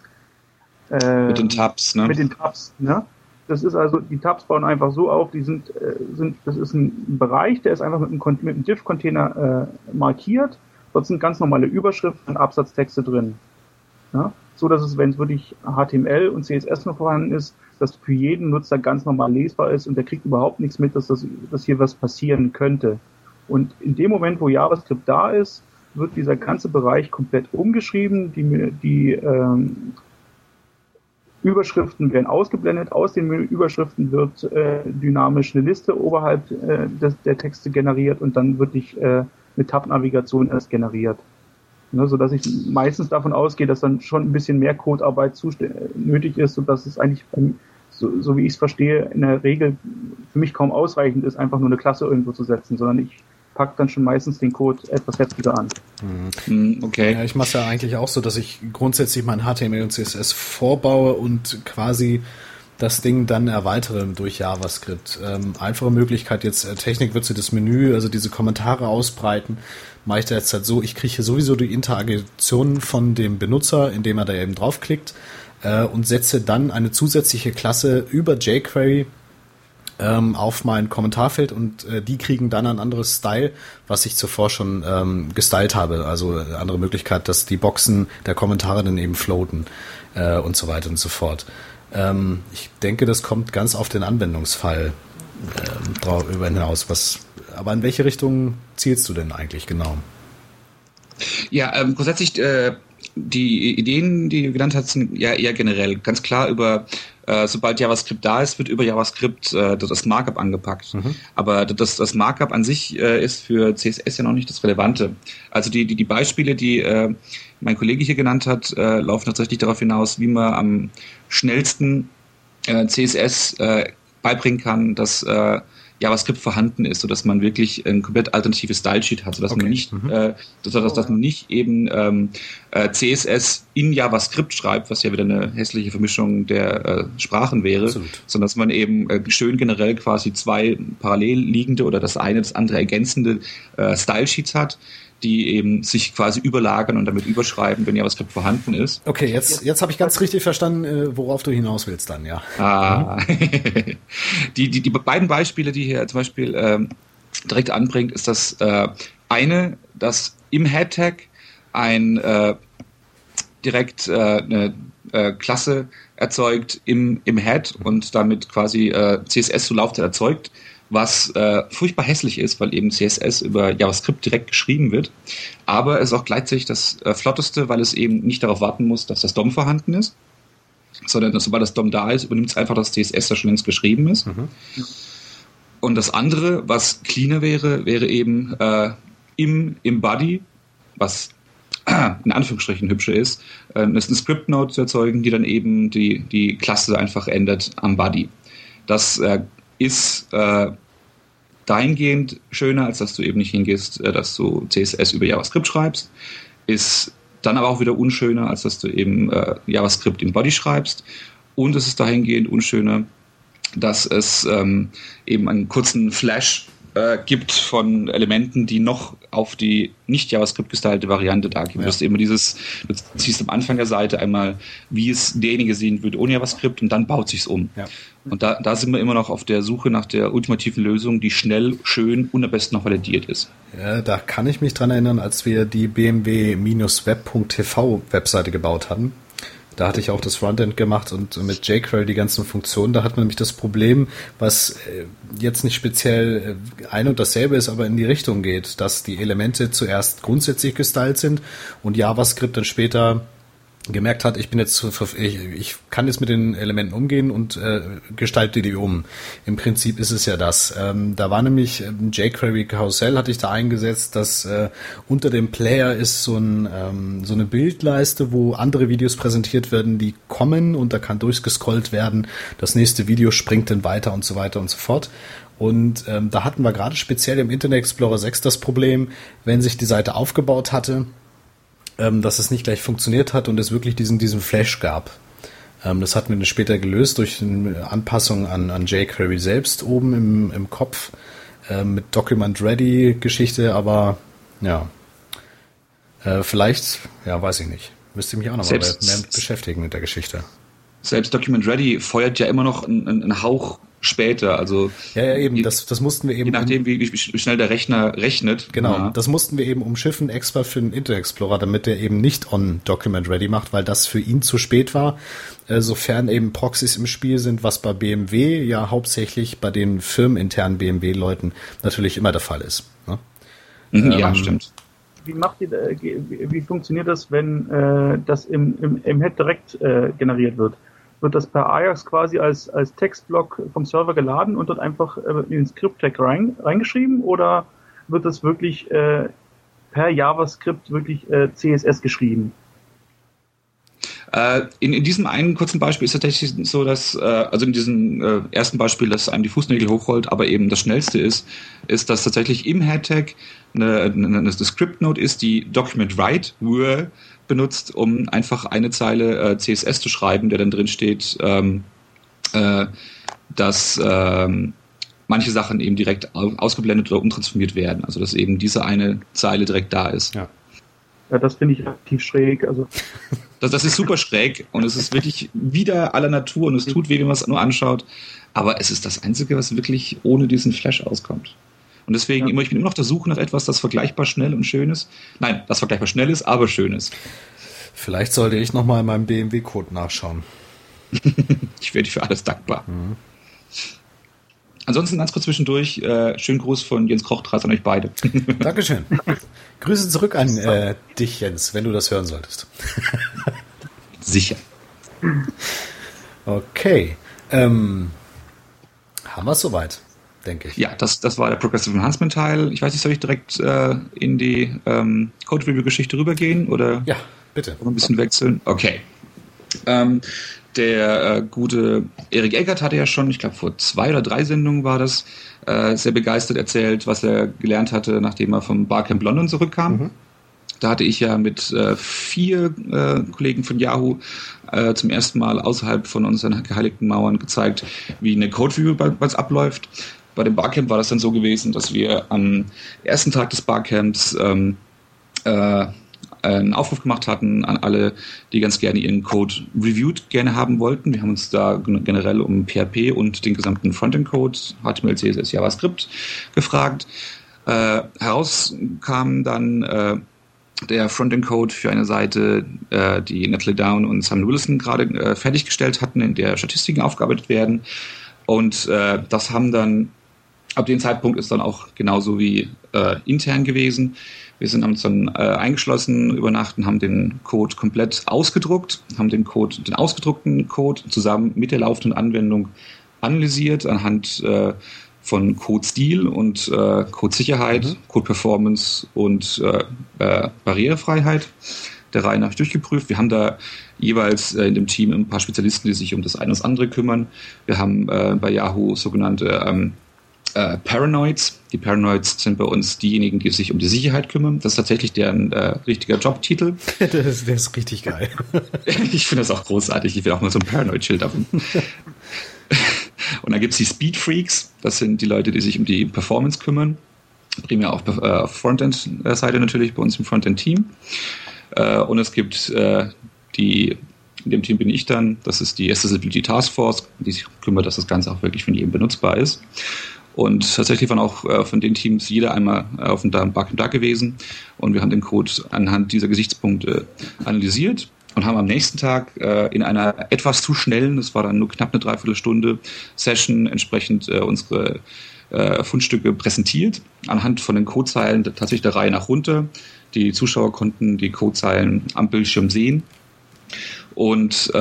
Speaker 3: Tabs, ne?
Speaker 4: Mit den Tabs, ne? Das ist also, die Tabs bauen einfach so auf, das ist ein Bereich, der ist einfach mit einem Div-Container markiert. Dort sind ganz normale Überschriften und Absatztexte drin. Ja? So dass es, wenn es wirklich HTML und CSS noch vorhanden ist, das für jeden Nutzer ganz normal lesbar ist und der kriegt überhaupt nichts mit, dass hier was passieren könnte. Und in dem Moment, wo JavaScript da ist, wird dieser ganze Bereich komplett umgeschrieben, die Überschriften werden ausgeblendet, aus den Überschriften wird dynamisch eine Liste oberhalb der Texte generiert und dann wirklich mit Tab-Navigation erst generiert. Ne, sodass ich meistens davon ausgehe, dass dann schon ein bisschen mehr Codearbeit nötig ist und dass es eigentlich, so wie ich es verstehe, in der Regel für mich kaum ausreichend ist, einfach nur eine Klasse irgendwo zu setzen, sondern ich packe dann schon meistens den Code etwas heftiger an.
Speaker 2: Okay. Ja, ich mache es ja eigentlich auch so, dass ich grundsätzlich mein HTML und CSS vorbaue und quasi das Ding dann erweitere durch JavaScript. Einfache Möglichkeit jetzt, Technikwürze das Menü, also diese Kommentare ausbreiten, mache ich da jetzt halt so, ich kriege sowieso die Interaktion von dem Benutzer, indem er da eben draufklickt und setze dann eine zusätzliche Klasse über jQuery auf mein Kommentarfeld und die kriegen dann ein anderes Style, was ich zuvor schon gestylt habe. Also eine andere Möglichkeit, dass die Boxen der Kommentare dann eben floaten und so weiter und so fort. Ich denke, das kommt ganz auf den Anwendungsfall drüber hinaus. Aber in welche Richtung zielst du denn eigentlich genau?
Speaker 3: Ja, grundsätzlich die Ideen, die du genannt hast, sind ja eher generell. Ganz klar über sobald JavaScript da ist, wird über JavaScript das Markup angepackt. Aber das Markup an sich ist für CSS ja noch nicht das Relevante. Also die Beispiele, die mein Kollege hier genannt hat, laufen tatsächlich darauf hinaus, wie man am schnellsten CSS beibringen kann, dass JavaScript vorhanden ist, sodass man wirklich ein komplett alternatives Style-Sheet hat, sodass man nicht, dass man nicht eben CSS in JavaScript schreibt, was ja wieder eine hässliche Vermischung der Sprachen wäre, sondern dass man eben schön generell quasi zwei parallel liegende oder das eine das andere ergänzende Style-Sheets hat, die eben sich quasi überlagern und damit überschreiben, wenn JavaScript vorhanden ist.
Speaker 2: Okay, jetzt habe ich ganz richtig verstanden, worauf du hinaus willst dann, ja.
Speaker 3: Die beiden Beispiele, die hier zum Beispiel direkt anbringt, ist das eine, dass im Head-Tag ein direkt eine Klasse erzeugt im Head und damit quasi CSS zur Laufzeit erzeugt, was furchtbar hässlich ist, weil eben CSS über JavaScript direkt geschrieben wird. Aber es ist auch gleichzeitig das Flotteste, weil es eben nicht darauf warten muss, dass das DOM vorhanden ist, sondern dass, sobald das DOM da ist, übernimmt es einfach das CSS, das schon längst geschrieben ist. Und das andere, was cleaner wäre eben im Body, was in Anführungsstrichen hübscher ist eine Script-Node zu erzeugen, die dann eben die Klasse einfach ändert am Body. Das ist dahingehend schöner, als dass du eben nicht hingehst, dass du CSS über JavaScript schreibst. Ist dann aber auch wieder unschöner, als dass du eben JavaScript im Body schreibst. Und es ist dahingehend unschöner, dass es eben einen kurzen Flash gibt von Elementen, die noch auf die nicht JavaScript gestylte Variante da geben. Du siehst am Anfang der Seite einmal, wie es derjenige sehen würde ohne JavaScript und dann baut sich's um. Ja. Und da sind wir immer noch auf der Suche nach der ultimativen Lösung, die schnell, schön und am besten noch validiert ist.
Speaker 2: Ja, da kann ich mich dran erinnern, als wir die bmw-web.tv Webseite gebaut hatten. Da hatte ich auch das Frontend gemacht und mit jQuery die ganzen Funktionen. Da hat man nämlich das Problem, was jetzt nicht speziell ein und dasselbe ist, aber in die Richtung geht, dass die Elemente zuerst grundsätzlich gestylt sind und JavaScript dann später gemerkt hat, ich kann jetzt mit den Elementen umgehen und gestalte die um. Im Prinzip ist es ja das. Da war nämlich jQuery Carousel, hatte ich da eingesetzt, dass unter dem Player ist so eine Bildleiste, wo andere Videos präsentiert werden, die kommen und da kann durchgescrollt werden. Das nächste Video springt dann weiter und so weiter und so fort. Und da hatten wir gerade speziell im Internet Explorer 6 das Problem, wenn sich die Seite aufgebaut hatte, dass es nicht gleich funktioniert hat und es wirklich diesen Flash gab. Das hatten wir dann später gelöst durch eine Anpassung an jQuery selbst oben im Kopf mit Document Ready Geschichte, aber ja, vielleicht, ja, weiß ich nicht. Müsste mich auch noch mal mehr beschäftigen mit der Geschichte.
Speaker 3: Selbst Document Ready feuert ja immer noch einen Hauch später, also
Speaker 2: ja eben, das mussten wir eben,
Speaker 3: je nachdem wie schnell der Rechner rechnet.
Speaker 2: Genau, ja. Das mussten wir eben umschiffen extra für den Internet Explorer, damit der eben nicht on Document Ready macht, weil das für ihn zu spät war, sofern eben Proxys im Spiel sind, was bei BMW ja hauptsächlich bei den firmeninternen BMW-Leuten natürlich immer der Fall ist. Ne?
Speaker 3: Ja, stimmt.
Speaker 4: Wie funktioniert das, wenn das im Head direkt generiert wird? Wird das per Ajax quasi als Textblock vom Server geladen und dort einfach in den Script-Tag reingeschrieben, oder wird das wirklich per JavaScript wirklich CSS geschrieben?
Speaker 3: In diesem einen kurzen Beispiel ist es tatsächlich so, dass, also in diesem ersten Beispiel, dass einem die Fußnägel hochrollt, aber eben das Schnellste ist, dass tatsächlich im Head-Tag eine Script-Node ist, die Document Write benutzt, um einfach eine Zeile CSS zu schreiben, der dann drin steht, dass manche Sachen eben direkt ausgeblendet oder umtransformiert werden. Also dass eben diese eine Zeile direkt da ist.
Speaker 4: Ja, das finde ich relativ schräg. Also
Speaker 3: das ist super schräg und es ist wirklich wider aller Natur und es tut weh, wenn man es nur anschaut. Aber es ist das Einzige, was wirklich ohne diesen Flash auskommt. Und deswegen ich bin immer noch auf der Suche nach etwas, das vergleichbar schnell und schön ist. Nein, das vergleichbar schnell ist, aber schön ist.
Speaker 2: Vielleicht sollte ich nochmal in meinem BMW-Code nachschauen.
Speaker 3: Ich wäre dir für alles dankbar. Mhm. Ansonsten ganz kurz zwischendurch, schönen Gruß von Jens Kochtras an euch beide.
Speaker 2: Dankeschön. Grüße zurück an dich, Jens, wenn du das hören solltest.
Speaker 3: Sicher.
Speaker 2: Okay. Haben wir es soweit, denke ich.
Speaker 3: Ja, das war der Progressive Enhancement Teil. Ich weiß nicht, soll ich direkt in die Code-Review-Geschichte rübergehen? Oder
Speaker 2: ja, bitte.
Speaker 3: Ein bisschen wechseln? Okay. Der gute Erik Eggert hatte ja schon, ich glaube vor 2 oder 3 Sendungen war das, sehr begeistert erzählt, was er gelernt hatte, nachdem er vom Barcamp London zurückkam. Mhm. Da hatte ich ja mit 4 Kollegen von Yahoo zum ersten Mal außerhalb von unseren geheiligten Mauern gezeigt, wie eine Code-Review bei uns abläuft. Bei dem Barcamp war das dann so gewesen, dass wir am ersten Tag des Barcamps einen Aufruf gemacht hatten an alle, die ganz gerne ihren Code reviewed gerne haben wollten. Wir haben uns da generell um PHP und den gesamten Frontend-Code, HTML, CSS, JavaScript gefragt. Herauskam dann der Frontend-Code für eine Seite, die Natalie Down und Simon Willison gerade fertiggestellt hatten, in der Statistiken aufgearbeitet werden. Und das haben dann ab dem Zeitpunkt ist dann auch genauso wie intern gewesen. Wir sind uns dann eingeschlossen über Nacht und haben den Code komplett ausgedruckt, haben den ausgedruckten Code zusammen mit der laufenden Anwendung analysiert anhand von Code-Stil und Code-Sicherheit, Code-Performance und Barrierefreiheit der Reihe nach durchgeprüft. Wir haben da jeweils in dem Team ein paar Spezialisten, die sich um das eine und das andere kümmern. Wir haben bei Yahoo sogenannte Paranoids. Die Paranoids sind bei uns diejenigen, die sich um die Sicherheit kümmern. Das ist tatsächlich deren richtiger Jobtitel.
Speaker 2: Der ist richtig geil.
Speaker 3: Ich finde das auch großartig. Ich will auch mal so ein Paranoid-Schild haben. Und dann gibt es die Speed Freaks. Das sind die Leute, die sich um die Performance kümmern. Primär auf Frontend-Seite natürlich, bei uns im Frontend-Team. Und es gibt in dem Team bin ich dann, das ist die Accessibility Task Force, die sich kümmert, dass das Ganze auch wirklich von jedem benutzbar ist. Und tatsächlich waren auch von den Teams jeder einmal auf dem Bug da gewesen. Und wir haben den Code anhand dieser Gesichtspunkte analysiert und haben am nächsten Tag in einer etwas zu schnellen, das war dann nur knapp eine Dreiviertelstunde Session, entsprechend unsere Fundstücke präsentiert, anhand von den Codezeilen tatsächlich der Reihe nach runter. Die Zuschauer konnten die Codezeilen am Bildschirm sehen. Und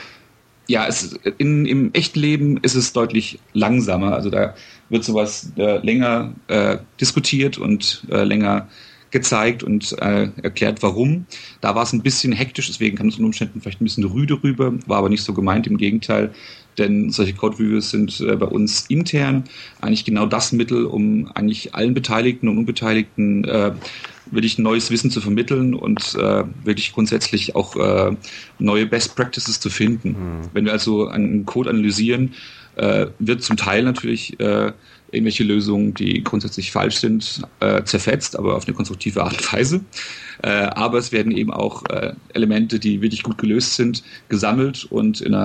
Speaker 3: im echten Leben ist es deutlich langsamer. Also da wird sowas länger diskutiert und länger gezeigt und erklärt, warum. Da war es ein bisschen hektisch, deswegen kam es unter Umständen vielleicht ein bisschen rüde rüber, war aber nicht so gemeint, im Gegenteil. Denn solche Code-Reviews sind bei uns intern eigentlich genau das Mittel, um eigentlich allen Beteiligten und Unbeteiligten wirklich neues Wissen zu vermitteln und wirklich grundsätzlich auch neue Best Practices zu finden. Wenn wir also einen Code analysieren, wird zum Teil natürlich irgendwelche Lösungen, die grundsätzlich falsch sind, zerfetzt, aber auf eine konstruktive Art und Weise. Aber es werden eben auch Elemente, die wirklich gut gelöst sind, gesammelt und in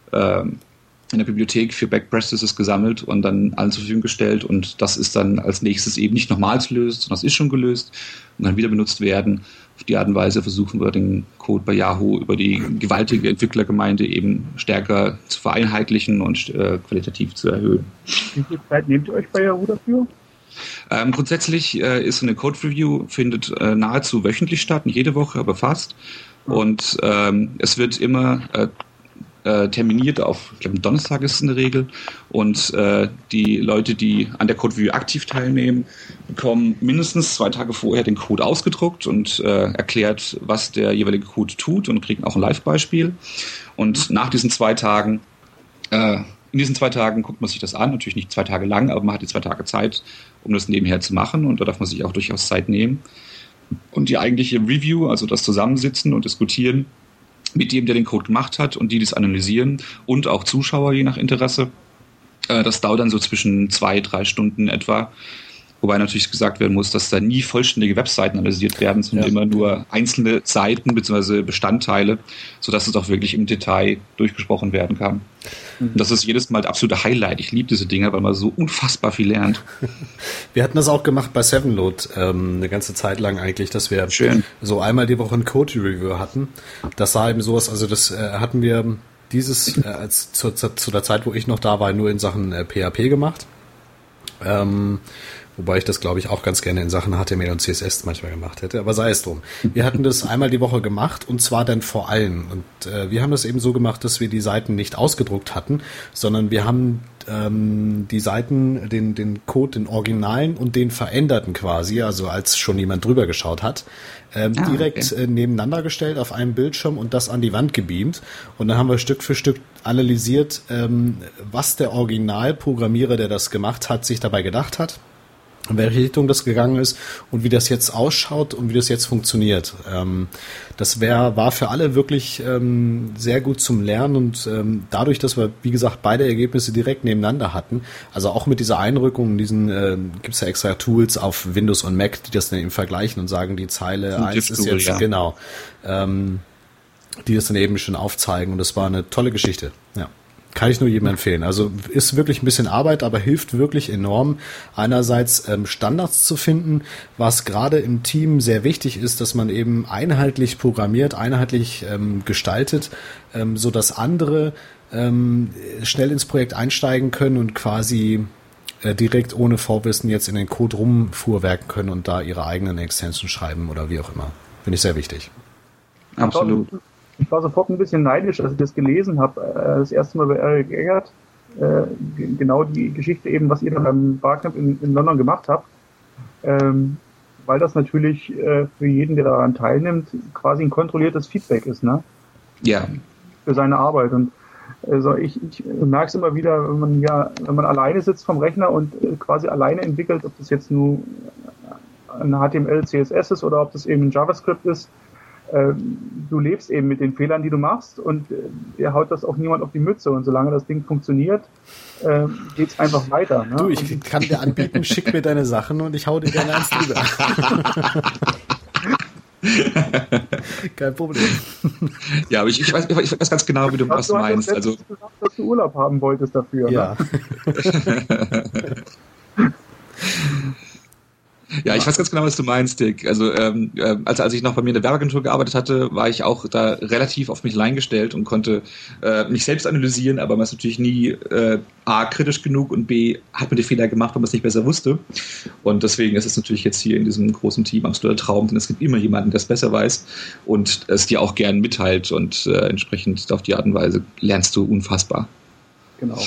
Speaker 3: der Bibliothek für Best Practices gesammelt und dann allen zur Verfügung gestellt, und das ist dann als nächstes eben nicht nochmals gelöst, sondern das ist schon gelöst und kann wieder benutzt werden. Auf die Art und Weise versuchen wir, den Code bei Yahoo über die gewaltige Entwicklergemeinde eben stärker zu vereinheitlichen und qualitativ zu erhöhen.
Speaker 4: Wie viel Zeit nehmt ihr euch bei Yahoo dafür?
Speaker 3: Grundsätzlich ist so eine Code-Review findet nahezu wöchentlich statt, nicht jede Woche, aber fast. Und es wird immer terminiert auf, ich glaube, Donnerstag ist es in der Regel, und die Leute, die an der Code-Review aktiv teilnehmen, bekommen mindestens 2 Tage vorher den Code ausgedruckt und erklärt, was der jeweilige Code tut, und kriegen auch ein Live-Beispiel. Und nach diesen 2 Tagen, in diesen 2 Tagen guckt man sich das an, natürlich nicht 2 Tage lang, aber man hat die 2 Tage Zeit, um das nebenher zu machen, und da darf man sich auch durchaus Zeit nehmen. Und die eigentliche Review, also das Zusammensitzen und Diskutieren mit dem, der den Code gemacht hat, und die das analysieren, und auch Zuschauer, je nach Interesse. Das dauert dann so zwischen 2-3 Stunden etwa. Wobei natürlich gesagt werden muss, dass da nie vollständige Webseiten analysiert werden, sondern immer nur einzelne Seiten bzw. Bestandteile, sodass es auch wirklich im Detail durchgesprochen werden kann. Und das ist jedes Mal das absolute Highlight. Ich liebe diese Dinger, weil man so unfassbar viel lernt.
Speaker 2: Wir hatten das auch gemacht bei Sevenload eine ganze Zeit lang eigentlich, dass wir so einmal die Woche ein Code-Review hatten. Das war eben sowas, also das hatten wir als zu der Zeit, wo ich noch da war, nur in Sachen PHP gemacht. Wobei ich das, glaube ich, auch ganz gerne in Sachen HTML und CSS manchmal gemacht hätte. Aber sei es drum. Wir hatten das einmal die Woche gemacht, und zwar dann vor allem. Und wir haben das eben so gemacht, dass wir die Seiten nicht ausgedruckt hatten, sondern wir haben die Seiten, den Code, den Originalen und den veränderten quasi, also als schon jemand drüber geschaut hat, direkt nebeneinander gestellt auf einem Bildschirm und das an die Wand gebeamt. Und dann haben wir Stück für Stück analysiert, was der Originalprogrammierer, der das gemacht hat, sich dabei gedacht hat, in welche Richtung das gegangen ist und wie das jetzt ausschaut und wie das jetzt funktioniert. Das war für alle wirklich sehr gut zum Lernen, und dadurch, dass wir, wie gesagt, beide Ergebnisse direkt nebeneinander hatten, also auch mit dieser Einrückung, gibt es ja extra Tools auf Windows und Mac, die das dann eben vergleichen und sagen, die Zeile 1 ist jetzt, genau, die das dann eben schon aufzeigen, und das war eine tolle Geschichte, ja. Kann ich nur jedem empfehlen. Also ist wirklich ein bisschen Arbeit, aber hilft wirklich enorm. Einerseits Standards zu finden, was gerade im Team sehr wichtig ist, dass man eben einheitlich programmiert, einheitlich gestaltet, so dass andere schnell ins Projekt einsteigen können und quasi direkt ohne Vorwissen jetzt in den Code rumfuhrwerken können und da ihre eigenen Extensions schreiben oder wie auch immer. Finde ich sehr wichtig.
Speaker 5: Absolut.
Speaker 4: Ich war sofort ein bisschen neidisch, als ich das gelesen habe. Das erste Mal bei Eric Eggert. Genau die Geschichte eben, was ihr da beim Barcamp in London gemacht habt. Weil das natürlich für jeden, der daran teilnimmt, quasi ein kontrolliertes Feedback ist, ne?
Speaker 5: Ja.
Speaker 4: Für seine Arbeit. Und also ich merke es immer wieder, wenn man alleine sitzt vom Rechner und quasi alleine entwickelt, ob das jetzt nur ein HTML, CSS ist oder ob das eben ein JavaScript ist. Du lebst eben mit den Fehlern, die du machst, und dir haut das auch niemand auf die Mütze, und solange das Ding funktioniert, geht's einfach weiter. Ne?
Speaker 2: Du, ich kann dir anbieten, schick mir deine Sachen und ich hau dir gerne eins drüber. Kein Problem.
Speaker 5: Ja, aber ich weiß ganz genau, wie du was meinst.
Speaker 4: Also gesagt, dass du Urlaub haben wolltest dafür.
Speaker 2: Ja.
Speaker 4: Ne?
Speaker 5: Ja, ich weiß ganz genau, was du meinst, Dick. Also als ich noch bei mir in der Werbeagentur gearbeitet hatte, war ich auch da relativ auf mich allein gestellt und konnte mich selbst analysieren, aber man ist natürlich nie A, kritisch genug, und B, hat man die Fehler gemacht, weil man es nicht besser wusste. Und deswegen ist es natürlich jetzt hier in diesem großen Team absoluter Traum, denn es gibt immer jemanden, der es besser weiß und es dir auch gern mitteilt, und entsprechend auf die Art und Weise lernst du unfassbar.
Speaker 4: Genau.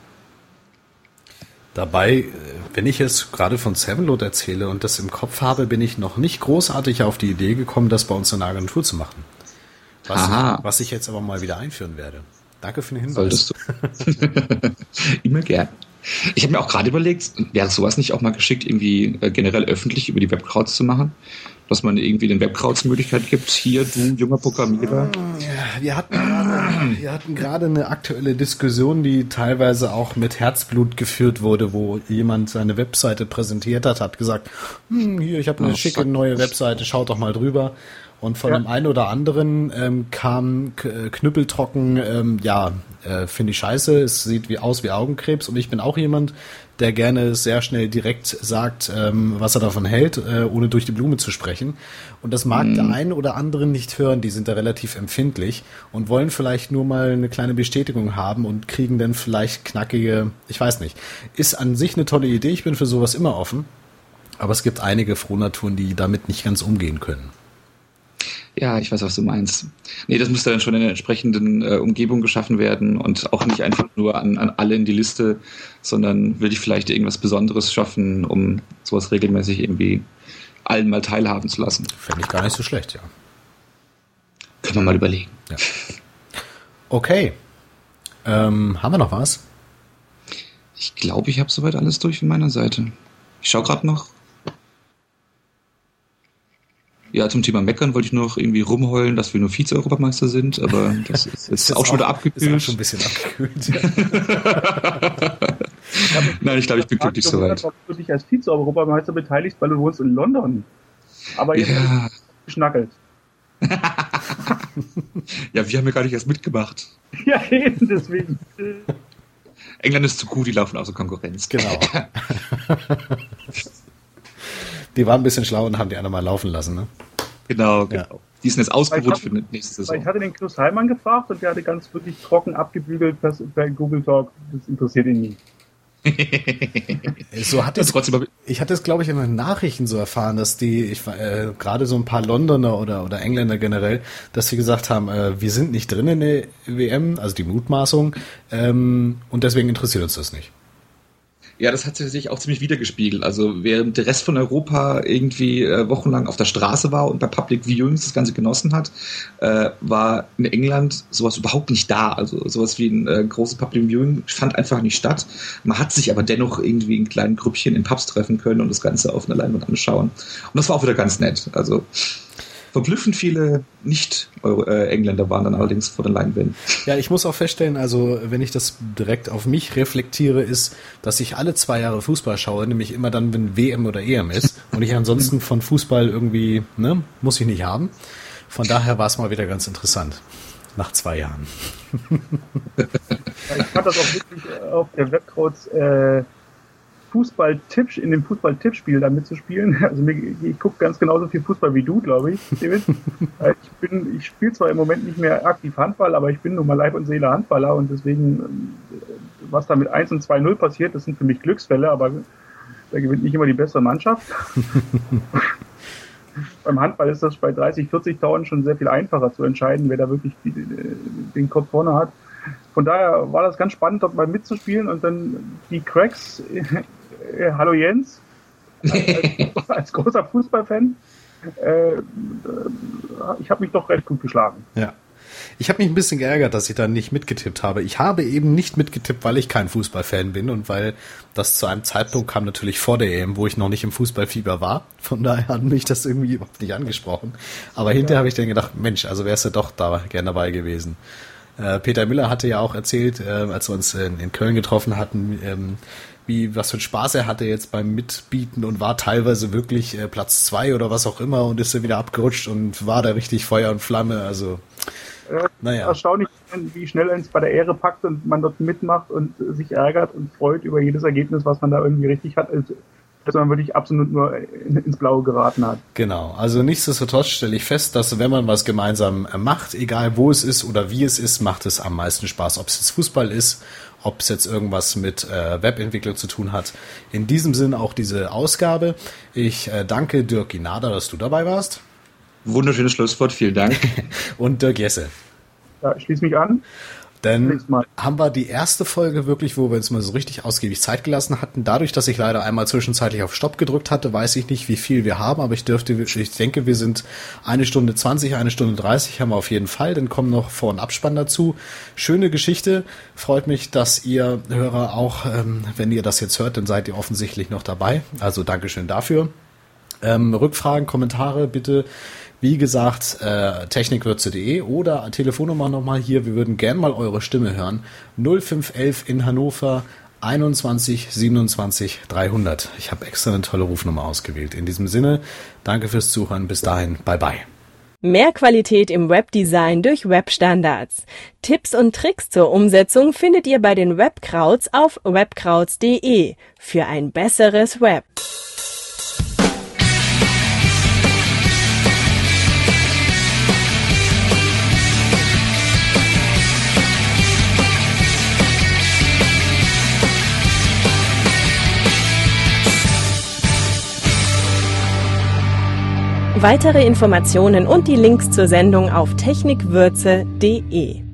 Speaker 2: Dabei, wenn ich jetzt gerade von Sevenload erzähle und das im Kopf habe, bin ich noch nicht großartig auf die Idee gekommen, das bei uns in der Agentur zu machen. Was ich jetzt aber mal wieder einführen werde. Danke für den Hinweis.
Speaker 5: Solltest du. Immer gern. Ich habe mir auch gerade überlegt, wäre sowas nicht auch mal geschickt, irgendwie generell öffentlich über die Webcrowds zu machen? Dass man irgendwie den Webcrowds Möglichkeit gibt, hier, du junger Programmierer.
Speaker 2: Ja, wir hatten gerade eine aktuelle Diskussion, die teilweise auch mit Herzblut geführt wurde, wo jemand seine Webseite präsentiert hat gesagt, hier, ich habe eine schicke neue Webseite, schaut doch mal drüber. Und von dem einen oder anderen kam knüppeltrocken, finde ich scheiße, es sieht aus wie Augenkrebs, und ich bin auch jemand, der gerne sehr schnell direkt sagt, was er davon hält, ohne durch die Blume zu sprechen. Und das mag der eine oder andere nicht hören, die sind da relativ empfindlich und wollen vielleicht nur mal eine kleine Bestätigung haben und kriegen dann vielleicht knackige, ich weiß nicht. Ist an sich eine tolle Idee, ich bin für sowas immer offen, aber es gibt einige Frohnaturen, die damit nicht ganz umgehen können.
Speaker 5: Ja, ich weiß, was du meinst. Nee, das müsste dann schon in der entsprechenden Umgebung geschaffen werden und auch nicht einfach nur an alle in die Liste, sondern will ich vielleicht irgendwas Besonderes schaffen, um sowas regelmäßig irgendwie allen mal teilhaben zu lassen.
Speaker 2: Fände ich gar nicht so schlecht, ja.
Speaker 5: Können wir mal überlegen.
Speaker 2: Ja. Okay. Haben wir noch was?
Speaker 5: Ich glaube, ich habe soweit alles durch von meiner Seite. Ich schaue gerade noch. Ja, zum Thema Meckern wollte ich noch irgendwie rumheulen, dass wir nur Vize-Europameister sind, aber das ist auch schon wieder abgekühlt.
Speaker 2: Ist auch schon ein bisschen abgekühlt, ja.
Speaker 5: Nein, ich glaube, ich bin glücklich soweit.
Speaker 4: Du dich als Vize-Europameister beteiligst, weil du wohnst in London. Aber jetzt hast du geschnackelt.
Speaker 5: Ja, wir haben ja gar nicht erst mitgemacht.
Speaker 4: Ja, eben, deswegen.
Speaker 5: England ist zu gut, die laufen außer Konkurrenz.
Speaker 2: Genau. Die waren ein bisschen schlau und haben die anderen mal laufen lassen, ne?
Speaker 5: Genau. Ja. Die sind jetzt ausgeruht für die nächste Saison.
Speaker 4: Ich hatte den Chris Heimann gefragt und der hatte ganz wirklich trocken abgebügelt per Google Talk. Das interessiert ihn nie.
Speaker 2: Ich hatte es, glaube ich, in den Nachrichten so erfahren, dass gerade so ein paar Londoner oder Engländer generell, dass sie gesagt haben, wir sind nicht drin in der WM, also die Mutmaßung, und deswegen interessiert uns das nicht.
Speaker 5: Ja, das hat sich auch ziemlich wiedergespiegelt. Also während der Rest von Europa irgendwie wochenlang auf der Straße war und bei Public Viewings das Ganze genossen hat, war in England sowas überhaupt nicht da. Also sowas wie ein großes Public Viewing fand einfach nicht statt. Man hat sich aber dennoch irgendwie in kleinen Grüppchen in Pubs treffen können und das Ganze auf einer Leinwand anschauen. Und das war auch wieder ganz nett. Also verblüffend viele Nicht-Engländer waren dann allerdings vor den Leinwänden.
Speaker 2: Ja, ich muss auch feststellen, also wenn ich das direkt auf mich reflektiere, ist, dass ich alle 2 Jahre Fußball schaue, nämlich immer dann, wenn WM oder EM ist und ich ansonsten von Fußball irgendwie, muss ich nicht haben. Von daher war es mal wieder ganz interessant. Nach 2 Jahren.
Speaker 4: Ich fand das auch wirklich auf der Webcrowds in dem Fußball-Tippspiel da mitzuspielen. Also ich gucke ganz genauso viel Fußball wie du, glaube ich, David. Ich spiele zwar im Moment nicht mehr aktiv Handball, aber ich bin nun mal Leib und Seele Handballer und deswegen was da mit 1 und 2-0 passiert, das sind für mich Glücksfälle, aber da gewinnt nicht immer die bessere Mannschaft. Beim Handball ist das bei 30, 40 Toren schon sehr viel einfacher zu entscheiden, wer da wirklich den Kopf vorne hat. Von daher war das ganz spannend, dort mal mitzuspielen und dann die Cracks, hallo Jens, als großer Fußballfan, ich habe mich doch recht gut geschlagen.
Speaker 2: Ja. Ich habe mich ein bisschen geärgert, dass ich da nicht mitgetippt habe. Ich habe eben nicht mitgetippt, weil ich kein Fußballfan bin und weil das zu einem Zeitpunkt kam natürlich vor der EM, wo ich noch nicht im Fußballfieber war. Von daher hat mich das irgendwie überhaupt nicht angesprochen. Aber hinterher habe ich dann gedacht, Mensch, also wärst du doch da gern dabei gewesen. Peter Müller hatte ja auch erzählt, als wir uns in Köln getroffen hatten, was für einen Spaß er hatte jetzt beim Mitbieten und war teilweise wirklich Platz 2 oder was auch immer und ist dann wieder abgerutscht und war da richtig Feuer und Flamme. Also naja.
Speaker 4: Erstaunlich, wie schnell es bei der Ehre packt und man dort mitmacht und sich ärgert und freut über jedes Ergebnis, was man da irgendwie richtig hat, dass man wirklich absolut nur ins Blaue geraten hat.
Speaker 2: Genau, also nichtsdestotrotz stelle ich fest, dass wenn man was gemeinsam macht, egal wo es ist oder wie es ist, macht es am meisten Spaß. Ob es jetzt Fußball ist, ob es jetzt irgendwas mit Webentwicklung zu tun hat. In diesem Sinn auch diese Ausgabe. Ich danke Dirk Ginada, dass du dabei warst.
Speaker 3: Wunderschönes Schlusswort, vielen Dank.
Speaker 2: Und Dirk Jesse.
Speaker 4: Ja, ich schließe mich an.
Speaker 2: Dann haben wir die erste Folge wirklich, wo wir uns mal so richtig ausgiebig Zeit gelassen hatten. Dadurch, dass ich leider einmal zwischenzeitlich auf Stopp gedrückt hatte, weiß ich nicht, wie viel wir haben, aber ich denke, wir sind 1 Stunde 20, 1 Stunde 30 haben wir auf jeden Fall. Dann kommen noch Vor- und Abspann dazu. Schöne Geschichte. Freut mich, dass ihr Hörer auch, wenn ihr das jetzt hört, dann seid ihr offensichtlich noch dabei. Also Dankeschön dafür. Rückfragen, Kommentare bitte. Wie gesagt, technikwürze.de oder Telefonnummer nochmal hier. Wir würden gern mal eure Stimme hören. 0511 in Hannover 21 27 300. Ich habe extra eine tolle Rufnummer ausgewählt. In diesem Sinne, danke fürs Zuhören. Bis dahin, bye bye.
Speaker 1: Mehr Qualität im Webdesign durch Webstandards. Tipps und Tricks zur Umsetzung findet ihr bei den Webkrauts auf webkrauts.de für ein besseres Web. Weitere Informationen und die Links zur Sendung auf technikwürze.de.